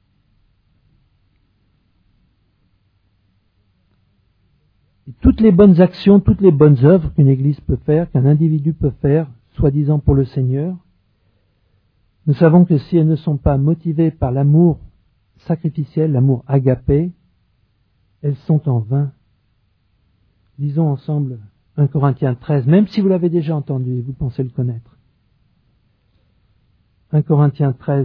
Et toutes les bonnes actions, toutes les bonnes œuvres qu'une Église peut faire, qu'un individu peut faire, soi-disant pour le Seigneur, nous savons que si elles ne sont pas motivées par l'amour sacrificiel, l'amour agapé, elles sont en vain. Lisons ensemble 1 Corinthiens 13, même si vous l'avez déjà entendu et vous pensez le connaître. 1 Corinthiens 13.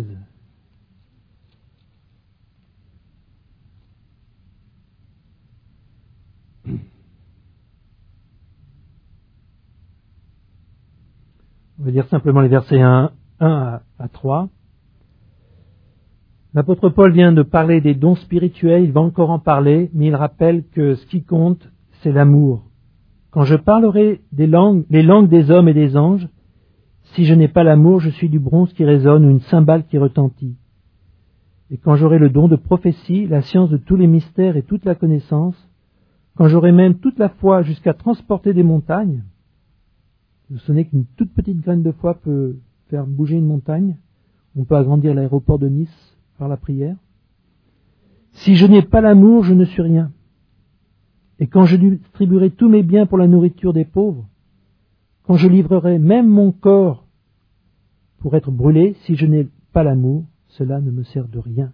On va lire simplement les versets 1 à 3. L'apôtre Paul vient de parler des dons spirituels, il va encore en parler, mais il rappelle que ce qui compte, c'est l'amour. Quand je parlerai les langues des hommes et des anges, si je n'ai pas l'amour, je suis du bronze qui résonne ou une cymbale qui retentit. Et quand j'aurai le don de prophétie, la science de tous les mystères et toute la connaissance, quand j'aurai même toute la foi jusqu'à transporter des montagnes, vous savez qu'une toute petite graine de foi peut faire bouger une montagne. On peut agrandir l'aéroport de Nice par la prière. Si je n'ai pas l'amour, je ne suis rien. Et quand je distribuerai tous mes biens pour la nourriture des pauvres, quand je livrerai même mon corps pour être brûlé, si je n'ai pas l'amour, cela ne me sert de rien.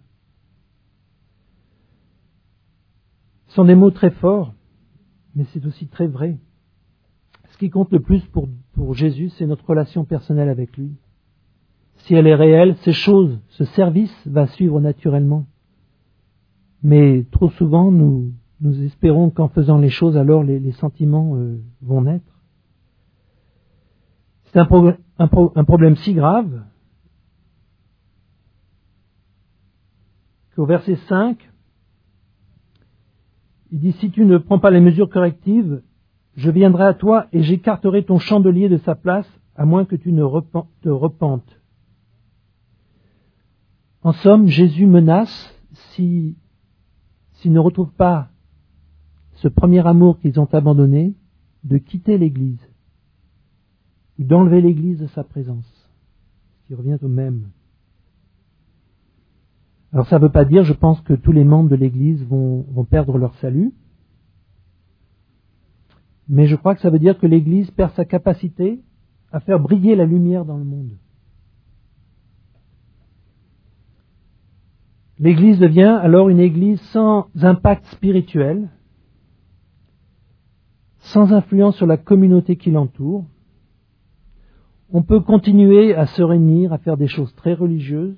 Ce sont des mots très forts, mais c'est aussi très vrai. Ce qui compte le plus pour Jésus, c'est notre relation personnelle avec lui. Si elle est réelle, ces choses, ce service va suivre naturellement. Mais trop souvent, nous espérons qu'en faisant les choses, alors les sentiments vont naître. C'est un problème si grave qu'au verset 5, il dit « Si tu ne prends pas les mesures correctives, je viendrai à toi et j'écarterai ton chandelier de sa place, à moins que tu ne te repentes. » En somme, Jésus menace, s'ils ne retrouvent pas ce premier amour qu'ils ont abandonné, de quitter l'Église, ou d'enlever l'Église de sa présence, ce qui revient au même. Alors ça ne veut pas dire, je pense, que tous les membres de l'Église vont perdre leur salut, mais je crois que ça veut dire que l'Église perd sa capacité à faire briller la lumière dans le monde. L'Église devient alors une Église sans impact spirituel, sans influence sur la communauté qui l'entoure. On peut continuer à se réunir, à faire des choses très religieuses.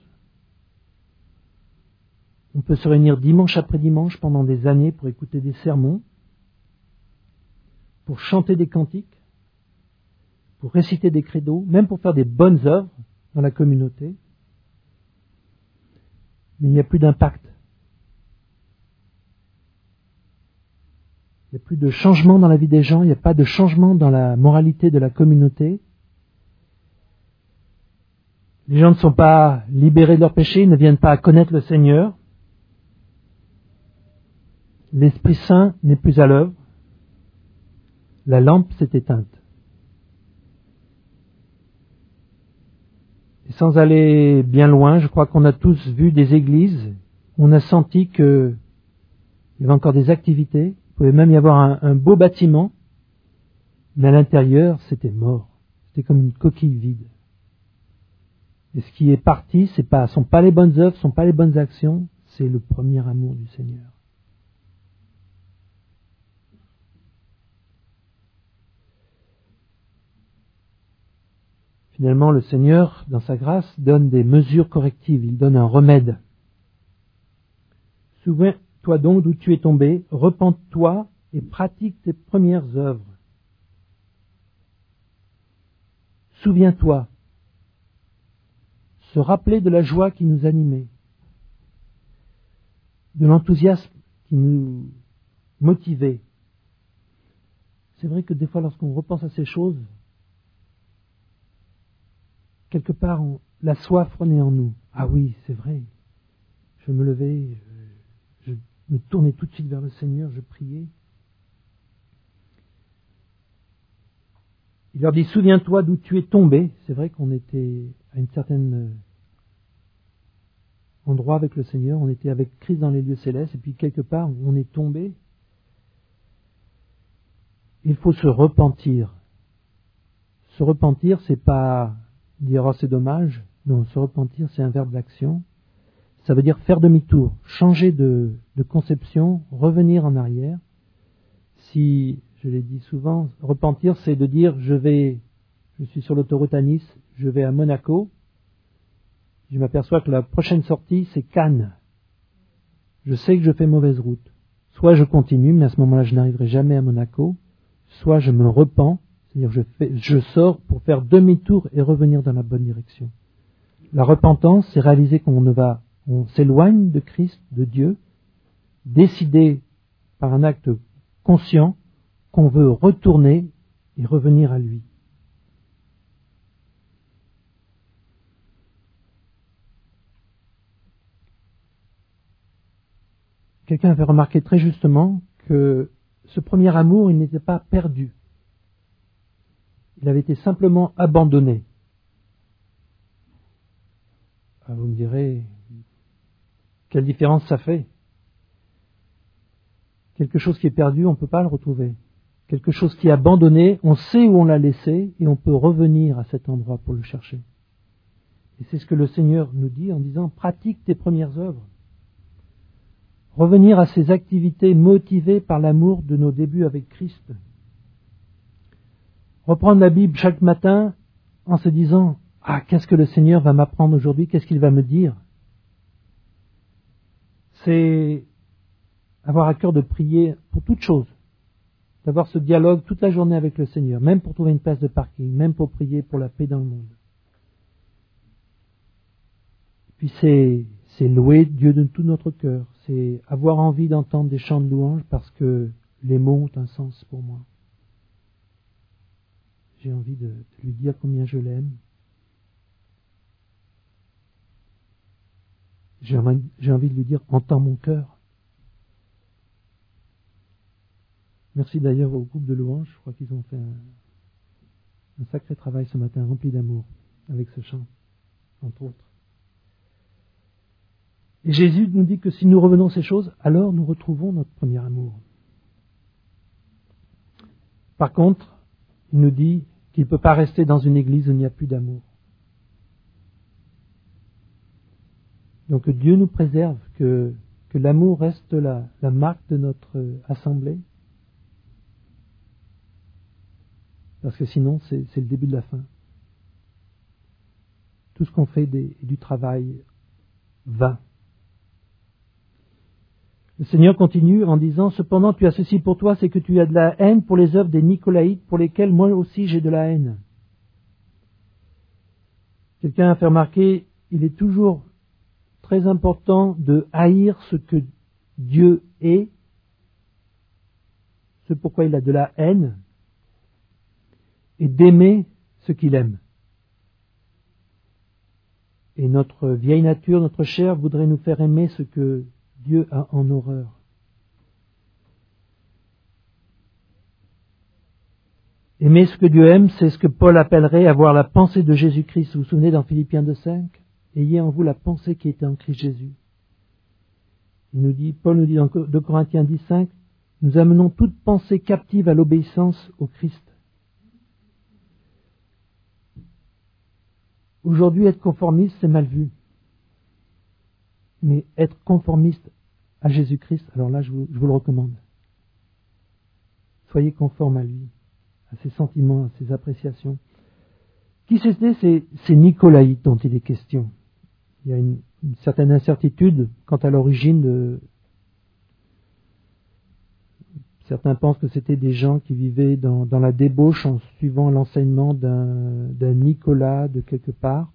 On peut se réunir dimanche après dimanche pendant des années pour écouter des sermons, pour chanter des cantiques, pour réciter des credos, même pour faire des bonnes œuvres dans la communauté. Mais il n'y a plus d'impact. Il n'y a plus de changement dans la vie des gens, il n'y a pas de changement dans la moralité de la communauté. Les gens ne sont pas libérés de leurs péchés, ils ne viennent pas à connaître le Seigneur. L'Esprit Saint n'est plus à l'œuvre. La lampe s'est éteinte. Et sans aller bien loin, je crois qu'on a tous vu des églises où on a senti qu'il y avait encore des activités. Il pouvait même y avoir un beau bâtiment, mais à l'intérieur, c'était mort. C'était comme une coquille vide. Et ce qui est parti, sont pas les bonnes œuvres, sont pas les bonnes actions, c'est le premier amour du Seigneur. Finalement, le Seigneur, dans sa grâce, donne des mesures correctives, il donne un remède. Souviens-toi donc d'où tu es tombé, repens-toi et pratique tes premières œuvres. Souviens-toi, se rappeler de la joie qui nous animait, de l'enthousiasme qui nous motivait. C'est vrai que des fois, lorsqu'on repense à ces choses, quelque part, la soif renaît en nous. Ah oui, c'est vrai. Je me levais, je me tournais tout de suite vers le Seigneur, je priais. Il leur dit, souviens-toi d'où tu es tombé. C'est vrai qu'on était à une certaine endroit avec le Seigneur, on était avec Christ dans les lieux célestes, et puis quelque part, on est tombé. Il faut se repentir. Se repentir, c'est pas dire « oh, c'est dommage ». Non, se repentir, c'est un verbe d'action. Ça veut dire faire demi-tour, changer de conception, revenir en arrière. Si, je l'ai dit souvent, repentir, c'est de dire je suis sur l'autoroute à Nice, je vais à Monaco, je m'aperçois que la prochaine sortie, c'est Cannes. Je sais que je fais mauvaise route. Soit je continue, mais à ce moment-là, je n'arriverai jamais à Monaco, soit je me repens, c'est-à-dire je sors pour faire demi-tour et revenir dans la bonne direction. La repentance, c'est réaliser on s'éloigne de Christ, de Dieu, décider par un acte conscient qu'on veut retourner et revenir à lui. Quelqu'un avait remarqué très justement que ce premier amour, il n'était pas perdu. Il avait été simplement abandonné. Ah, vous me direz, quelle différence ça fait? Quelque chose qui est perdu, on ne peut pas le retrouver. Quelque chose qui est abandonné, on sait où on l'a laissé et on peut revenir à cet endroit pour le chercher. Et c'est ce que le Seigneur nous dit en disant « pratique tes premières œuvres ». Revenir à ces activités motivées par l'amour de nos débuts avec Christ. Reprendre la Bible chaque matin en se disant « Ah, qu'est-ce que le Seigneur va m'apprendre aujourd'hui? Qu'est-ce qu'il va me dire ?» C'est avoir à cœur de prier pour toute chose, d'avoir ce dialogue toute la journée avec le Seigneur, même pour trouver une place de parking, même pour prier pour la paix dans le monde. Puis c'est louer Dieu de tout notre cœur, c'est avoir envie d'entendre des chants de louange parce que les mots ont un sens pour moi. J'ai envie de lui dire combien je l'aime. J'ai envie de lui dire « Entends mon cœur ». Merci d'ailleurs au groupe de louanges, je crois qu'ils ont fait un sacré travail ce matin, rempli d'amour, avec ce chant, entre autres. Et Jésus nous dit que si nous revenons à ces choses, alors nous retrouvons notre premier amour. Par contre, il nous dit qu'il ne peut pas rester dans une église où il n'y a plus d'amour. Donc Dieu nous préserve, que l'amour reste la marque de notre assemblée. Parce que sinon, c'est le début de la fin. Tout ce qu'on fait est du travail vain. Le Seigneur continue en disant « Cependant, tu as ceci pour toi, c'est que tu as de la haine pour les œuvres des Nicolaïtes, pour lesquelles moi aussi j'ai de la haine. » Quelqu'un a fait remarquer, il est toujours très important de haïr ce que Dieu est, ce pourquoi il a de la haine, et d'aimer ce qu'il aime. Et notre vieille nature, notre chair, voudrait nous faire aimer ce que Dieu a en horreur. Aimer ce que Dieu aime, c'est ce que Paul appellerait avoir la pensée de Jésus-Christ. Vous vous souvenez dans Philippiens 2,5 ? Ayez en vous la pensée qui était en Christ Jésus. Paul nous dit dans 2 Corinthiens 10,5, nous amenons toute pensée captive à l'obéissance au Christ. Aujourd'hui, être conformiste, c'est mal vu. Mais être conformiste à Jésus-Christ, alors là, je vous le recommande. Soyez conforme à lui, à ses sentiments, à ses appréciations. Qui c'était? C'est Nicolaïte dont il est question. Il y a une certaine incertitude quant à l'origine de... Certains pensent que c'était des gens qui vivaient dans la débauche en suivant l'enseignement d'un Nicolas de quelque part.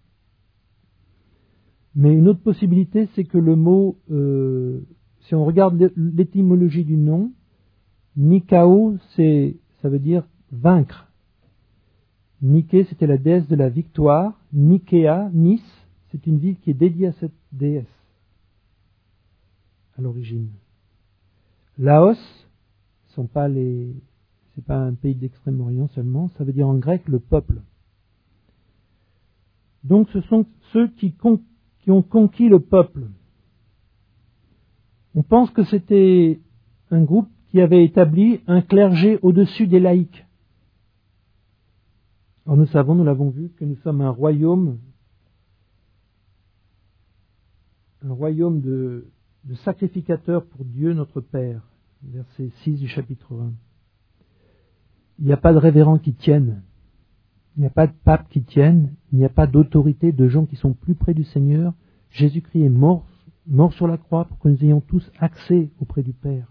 Mais une autre possibilité, c'est que le mot, si on regarde l'étymologie du nom, Nikao, ça veut dire vaincre. Niké, c'était la déesse de la victoire. Nikéa, Nice, c'est une ville qui est dédiée à cette déesse à l'origine. Laos, c'est pas un pays d'Extrême-Orient seulement, ça veut dire en grec le peuple. Donc ce sont ceux qui ont conquis le peuple. On pense que c'était un groupe qui avait établi un clergé au-dessus des laïcs. Or nous l'avons vu, que nous sommes un royaume de sacrificateurs pour Dieu notre Père. Verset 6 du chapitre 1. Il n'y a pas de révérends qui tiennent. Il n'y a pas de pape qui tienne. Il n'y a pas d'autorité de gens qui sont plus près du Seigneur. Jésus-Christ est mort sur la croix pour que nous ayons tous accès auprès du Père.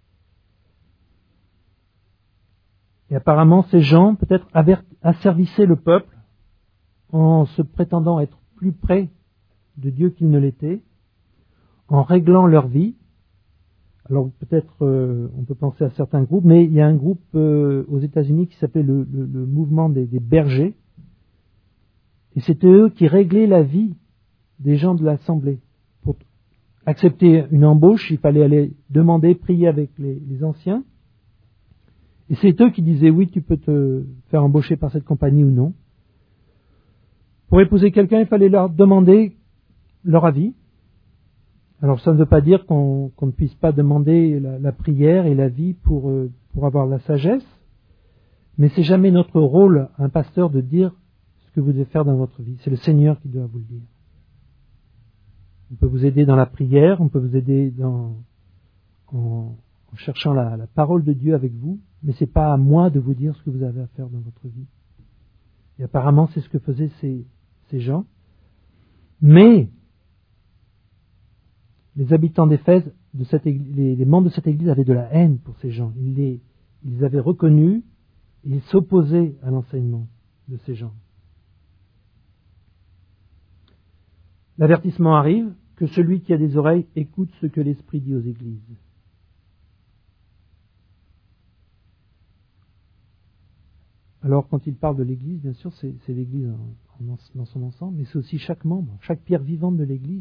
Et apparemment, ces gens, peut-être, asservissaient le peuple en se prétendant être plus près de Dieu qu'ils ne l'étaient, en réglant leur vie. Alors peut-être on peut penser à certains groupes, mais il y a un groupe aux États-Unis qui s'appelait le mouvement des bergers, et c'était eux qui réglaient la vie des gens de l'Assemblée. Pour accepter une embauche, il fallait aller demander, prier avec les anciens, et c'est eux qui disaient oui, tu peux te faire embaucher par cette compagnie ou non. Pour épouser quelqu'un, il fallait leur demander leur avis. Alors ça ne veut pas dire qu'on ne puisse pas demander la prière et la vie pour avoir la sagesse, mais c'est jamais notre rôle, un pasteur, de dire ce que vous devez faire dans votre vie. C'est le Seigneur qui doit vous le dire. On peut vous aider dans la prière, on peut vous aider en cherchant la parole de Dieu avec vous, mais c'est pas à moi de vous dire ce que vous avez à faire dans votre vie. Et apparemment, c'est ce que faisaient ces gens. Mais les habitants d'Éphèse, les membres de cette église avaient de la haine pour ces gens. Ils les avaient reconnus et ils s'opposaient à l'enseignement de ces gens. L'avertissement arrive, que celui qui a des oreilles écoute ce que l'Esprit dit aux églises. Alors quand il parle de l'Église, bien sûr, c'est l'Église dans son ensemble, mais c'est aussi chaque membre, chaque pierre vivante de l'Église.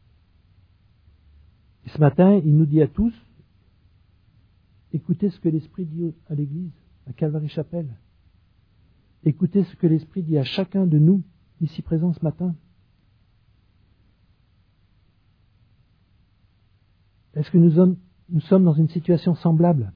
Et ce matin, il nous dit à tous, écoutez ce que l'Esprit dit à l'Église, à Calvary Chapelle. Écoutez ce que l'Esprit dit à chacun de nous, ici présents ce matin. Est-ce que nous sommes dans une situation semblable?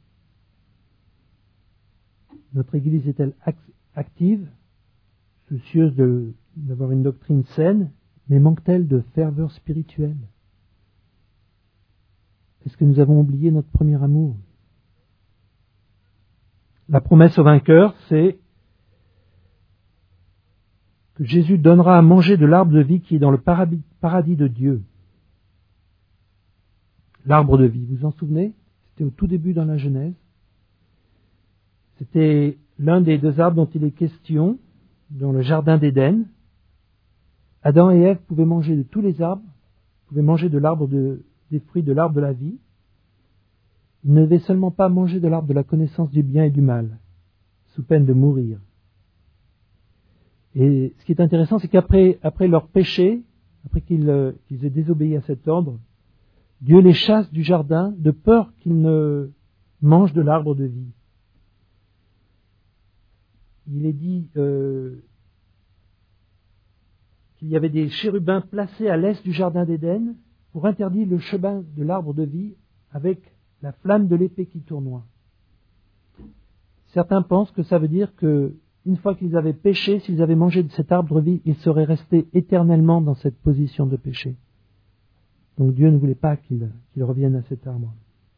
Notre Église est-elle active, soucieuse d'avoir une doctrine saine, mais manque-t-elle de ferveur spirituelle? Est-ce que nous avons oublié notre premier amour? La promesse au vainqueur, c'est que Jésus donnera à manger de l'arbre de vie qui est dans le paradis de Dieu. L'arbre de vie, vous vous en souvenez? C'était au tout début dans la Genèse. C'était l'un des deux arbres dont il est question dans le jardin d'Éden. Adam et Ève pouvaient manger de tous les arbres, pouvaient manger de l'arbre des fruits de l'arbre de la vie. Ils ne devaient seulement pas manger de l'arbre de la connaissance du bien et du mal, sous peine de mourir. Et ce qui est intéressant, c'est qu'après leur péché, après qu'ils aient désobéi à cet ordre, Dieu les chasse du jardin de peur qu'ils ne mangent de l'arbre de vie. Il est dit qu'il y avait des chérubins placés à l'est du jardin d'Éden pour interdire le chemin de l'arbre de vie avec la flamme de l'épée qui tournoie. Certains pensent que ça veut dire que une fois qu'ils avaient péché, s'ils avaient mangé de cet arbre de vie, ils seraient restés éternellement dans cette position de péché. Donc Dieu ne voulait pas qu'ils reviennent à cet arbre.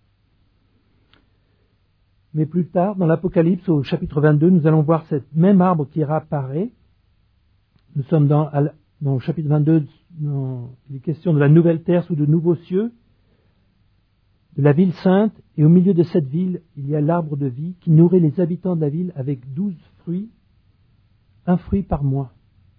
Mais plus tard, dans l'Apocalypse, au chapitre 22, nous allons voir cet même arbre qui réapparaît. Nous sommes dans le chapitre 22, il est question de la nouvelle terre sous de nouveaux cieux, de la ville sainte, et au milieu de cette ville, il y a l'arbre de vie qui nourrit les habitants de la ville avec 12 fruits, un fruit par mois.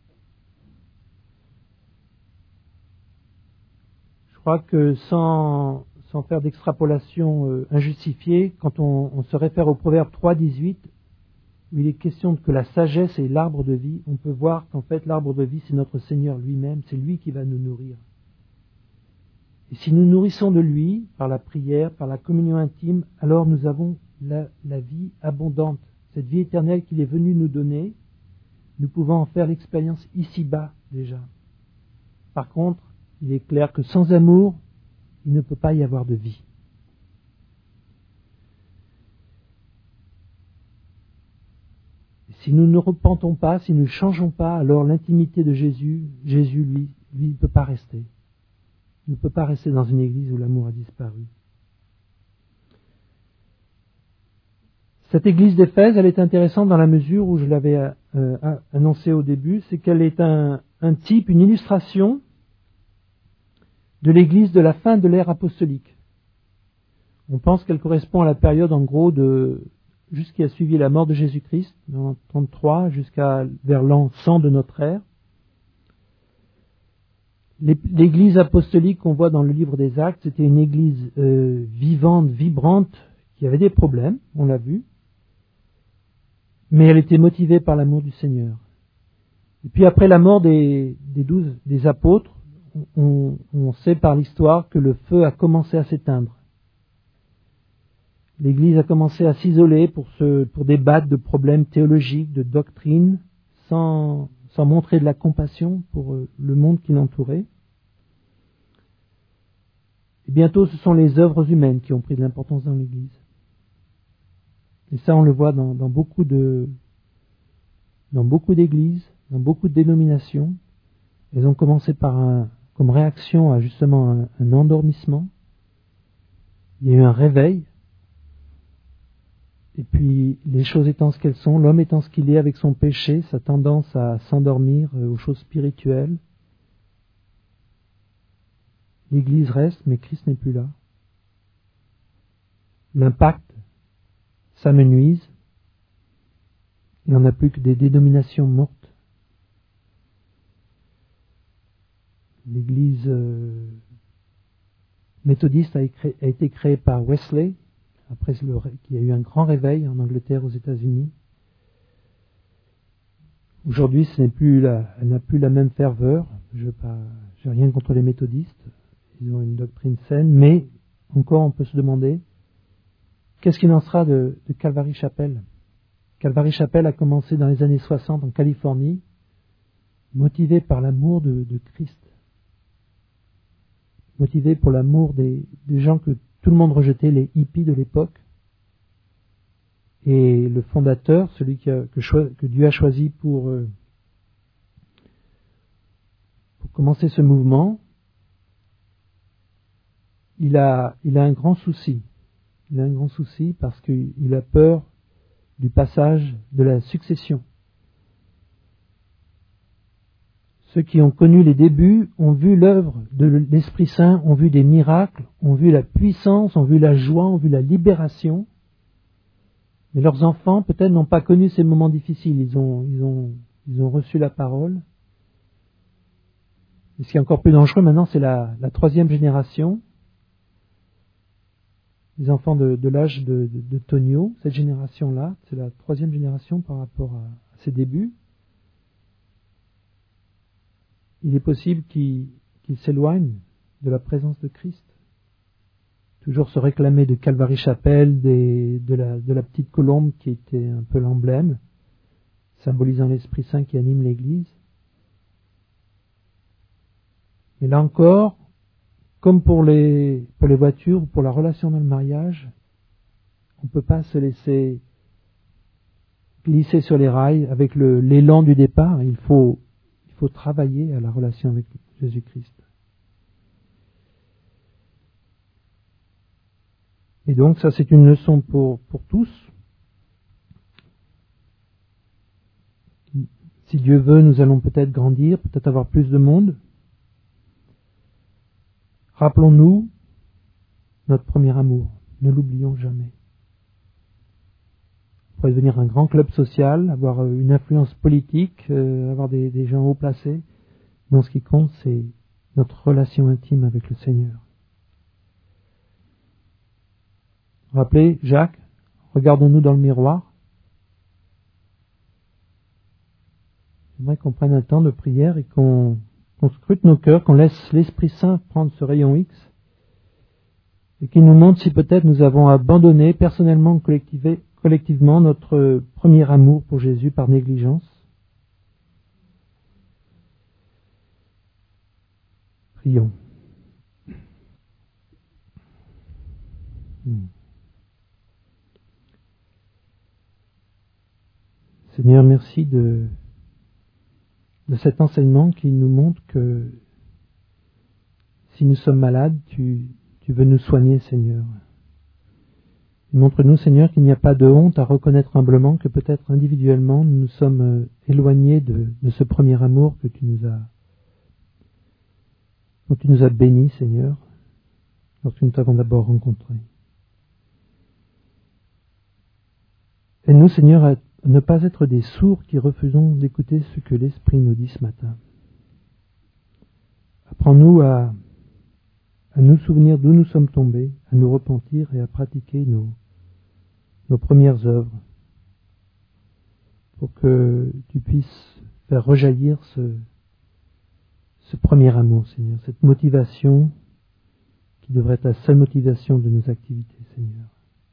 Je crois que sans faire d'extrapolation injustifiée, quand on se réfère au Proverbe 3,18, où il est question que la sagesse est l'arbre de vie, on peut voir qu'en fait l'arbre de vie c'est notre Seigneur lui-même, c'est lui qui va nous nourrir. Et si nous nourrissons de lui, par la prière, par la communion intime, alors nous avons la vie abondante, cette vie éternelle qu'il est venu nous donner, nous pouvons en faire l'expérience ici-bas déjà. Par contre, il est clair que sans amour, il ne peut pas y avoir de vie. Et si nous ne repentons pas, si nous ne changeons pas, alors l'intimité de Jésus, lui, ne peut pas rester. Il ne peut pas rester dans une église où l'amour a disparu. Cette église d'Éphèse, elle est intéressante dans la mesure où je l'avais annoncé au début, c'est qu'elle est un type, une illustration de l'église de la fin de l'ère apostolique. On pense qu'elle correspond à la période en gros jusqu'à suivi la mort de Jésus-Christ, en 33 jusqu'à vers l'an 100 de notre ère. L'église apostolique qu'on voit dans le livre des Actes, c'était une église vivante, vibrante, qui avait des problèmes, on l'a vu, mais elle était motivée par l'amour du Seigneur. Et puis après la mort des 12, des apôtres, on sait par l'histoire que le feu a commencé à s'éteindre. L'Église a commencé à s'isoler pour débattre de problèmes théologiques, de doctrine, sans montrer de la compassion pour le monde qui l'entourait. Et bientôt, ce sont les œuvres humaines qui ont pris de l'importance dans l'Église. Et ça, on le voit dans beaucoup d'églises, dans beaucoup de dénominations. Elles ont commencé comme réaction à justement un endormissement. Il y a eu un réveil. Et puis, les choses étant ce qu'elles sont, l'homme étant ce qu'il est avec son péché, sa tendance à s'endormir aux choses spirituelles. L'Église reste, mais Christ n'est plus là. L'impact s'amenuise. Il n'y en a plus que des dénominations mortes. L'Église méthodiste a été créée par Wesley, après qu'il y a eu un grand réveil en Angleterre, aux États-Unis. Aujourd'hui, elle n'a plus la même ferveur. J'ai rien contre les méthodistes. Ils ont une doctrine saine, mais encore on peut se demander qu'est-ce qu'il en sera de Calvary Chapel. Calvary Chapel a commencé dans les années 60 en Californie, motivé par l'amour de Christ, motivé pour l'amour des gens que tout le monde rejetait, les hippies de l'époque. Et le fondateur, celui que Dieu a choisi pour commencer ce mouvement, il a un grand souci. Il a un grand souci parce qu'il a peur du passage de la succession. Ceux qui ont connu les débuts ont vu l'œuvre de l'Esprit Saint, ont vu des miracles, ont vu la puissance, ont vu la joie, ont vu la libération. Mais leurs enfants, peut-être, n'ont pas connu ces moments difficiles. Ils ont reçu la parole. Et ce qui est encore plus dangereux maintenant, c'est la troisième génération. Les enfants de l'âge de Tonio, cette génération-là, c'est la troisième génération par rapport à ses débuts. Il est possible qu'ils s'éloignent de la présence de Christ. Toujours se réclamer de Calvary Chapel, de la petite colombe qui était un peu l'emblème, symbolisant l'Esprit Saint qui anime l'Église. Et là encore, comme pour les voitures, pour la relation dans le mariage, on ne peut pas se laisser glisser sur les rails avec l'élan du départ. Il faut travailler à la relation avec Jésus-Christ. Et donc ça, c'est une leçon pour tous. Si Dieu veut, nous allons peut-être grandir, peut-être avoir plus de monde. Rappelons-nous notre premier amour. Ne l'oublions jamais. On pourrait devenir un grand club social, avoir une influence politique, avoir des gens haut placés. Non, ce qui compte, c'est notre relation intime avec le Seigneur. Rappelez, Jacques, regardons-nous dans le miroir. J'aimerais qu'on prenne un temps de prière et qu'on scrute nos cœurs, qu'on laisse l'Esprit Saint prendre ce rayon X et qu'il nous montre si peut-être nous avons abandonné personnellement, collectivement, notre premier amour pour Jésus par négligence. Prions. Seigneur, merci de cet enseignement qui nous montre que si nous sommes malades, tu veux nous soigner, Seigneur. Montre-nous, Seigneur, qu'il n'y a pas de honte à reconnaître humblement que peut-être individuellement nous nous sommes éloignés de ce premier amour dont tu nous as bénis, Seigneur, lorsque nous t'avons d'abord rencontré. Aide-nous, Seigneur, à ne pas être des sourds qui refusons d'écouter ce que l'Esprit nous dit ce matin. Apprends-nous à nous souvenir d'où nous sommes tombés, à nous repentir et à pratiquer nos premières œuvres pour que tu puisses faire rejaillir ce premier amour, Seigneur, cette motivation qui devrait être la seule motivation de nos activités, Seigneur.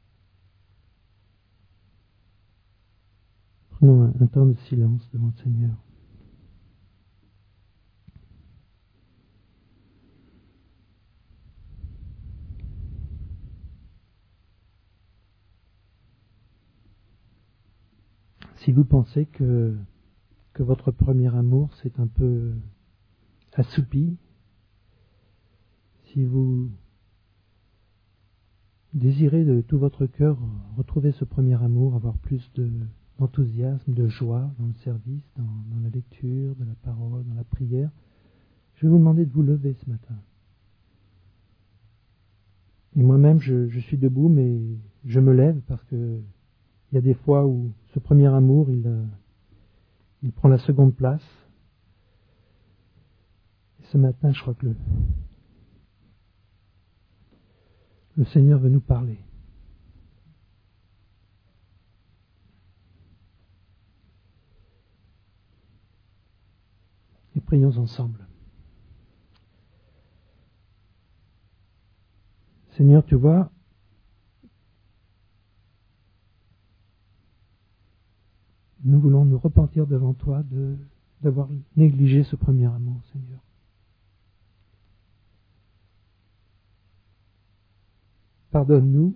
Prenons un temps de silence devant le Seigneur. si vous pensez que votre premier amour s'est un peu assoupi, si vous désirez de tout votre cœur retrouver ce premier amour, avoir plus d'enthousiasme, de joie dans le service, dans la lecture, de la parole, dans la prière, je vais vous demander de vous lever ce matin. Et moi-même, je suis debout, mais je me lève parce que il y a des fois où ce premier amour, il prend la seconde place. Et ce matin, je crois que le Seigneur veut nous parler. Et prions ensemble. Seigneur, tu vois, nous voulons nous repentir devant toi d'avoir négligé ce premier amour, Seigneur. Pardonne-nous.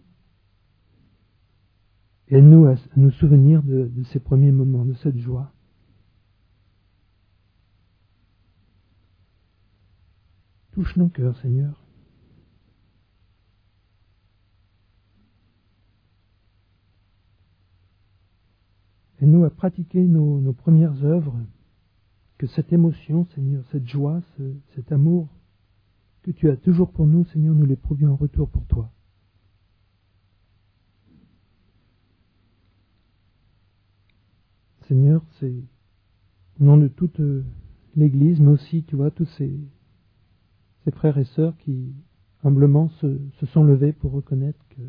Aide-nous à nous souvenir de ces premiers moments, de cette joie. Touche nos cœurs, Seigneur. Aide-nous à pratiquer nos premières œuvres, que cette émotion, Seigneur, cette joie, cet amour que tu as toujours pour nous, Seigneur, nous l'éprouvions en retour pour toi. Seigneur, c'est au nom de toute l'Église, mais aussi, tu vois, tous ces frères et sœurs qui, humblement, se sont levés pour reconnaître qu'il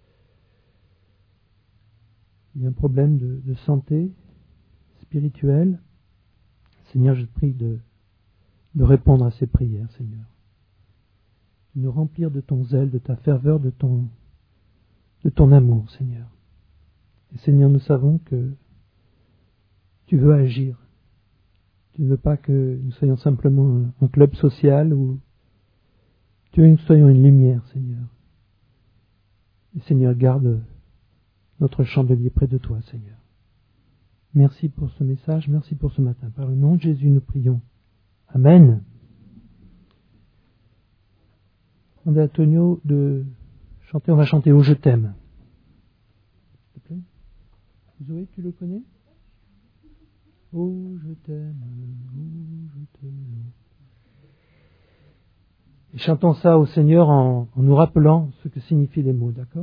y a un problème de santé spirituelle. Seigneur, je te prie de répondre à ces prières, Seigneur. De nous remplir de ton zèle, de ta ferveur, de ton amour, Seigneur. Et Seigneur, nous savons que tu veux agir. Tu ne veux pas que nous soyons simplement un club social où tu veux que nous soyons une lumière, Seigneur. Et Seigneur, garde notre chandelier près de toi, Seigneur. Merci pour ce message, merci pour ce matin. Par le nom de Jésus, nous prions. Amen. Demandez à Antonio de chanter, on va chanter « Oh, je t'aime ». S'il te plaît. Zoé, tu le connais ? Oh, je t'aime, oh, je t'aime. Et chantons ça au Seigneur en nous rappelant ce que signifient les mots, d'accord ?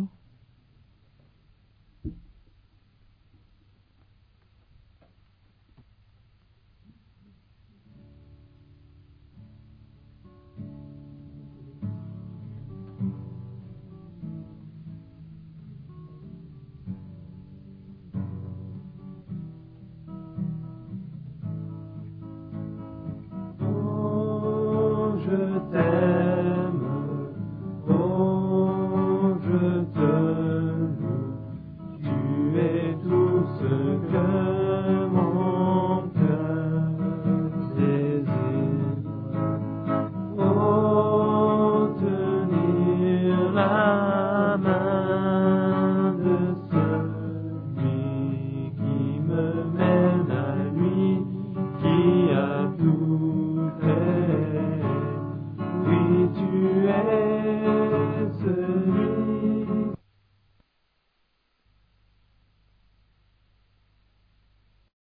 Je t'aime.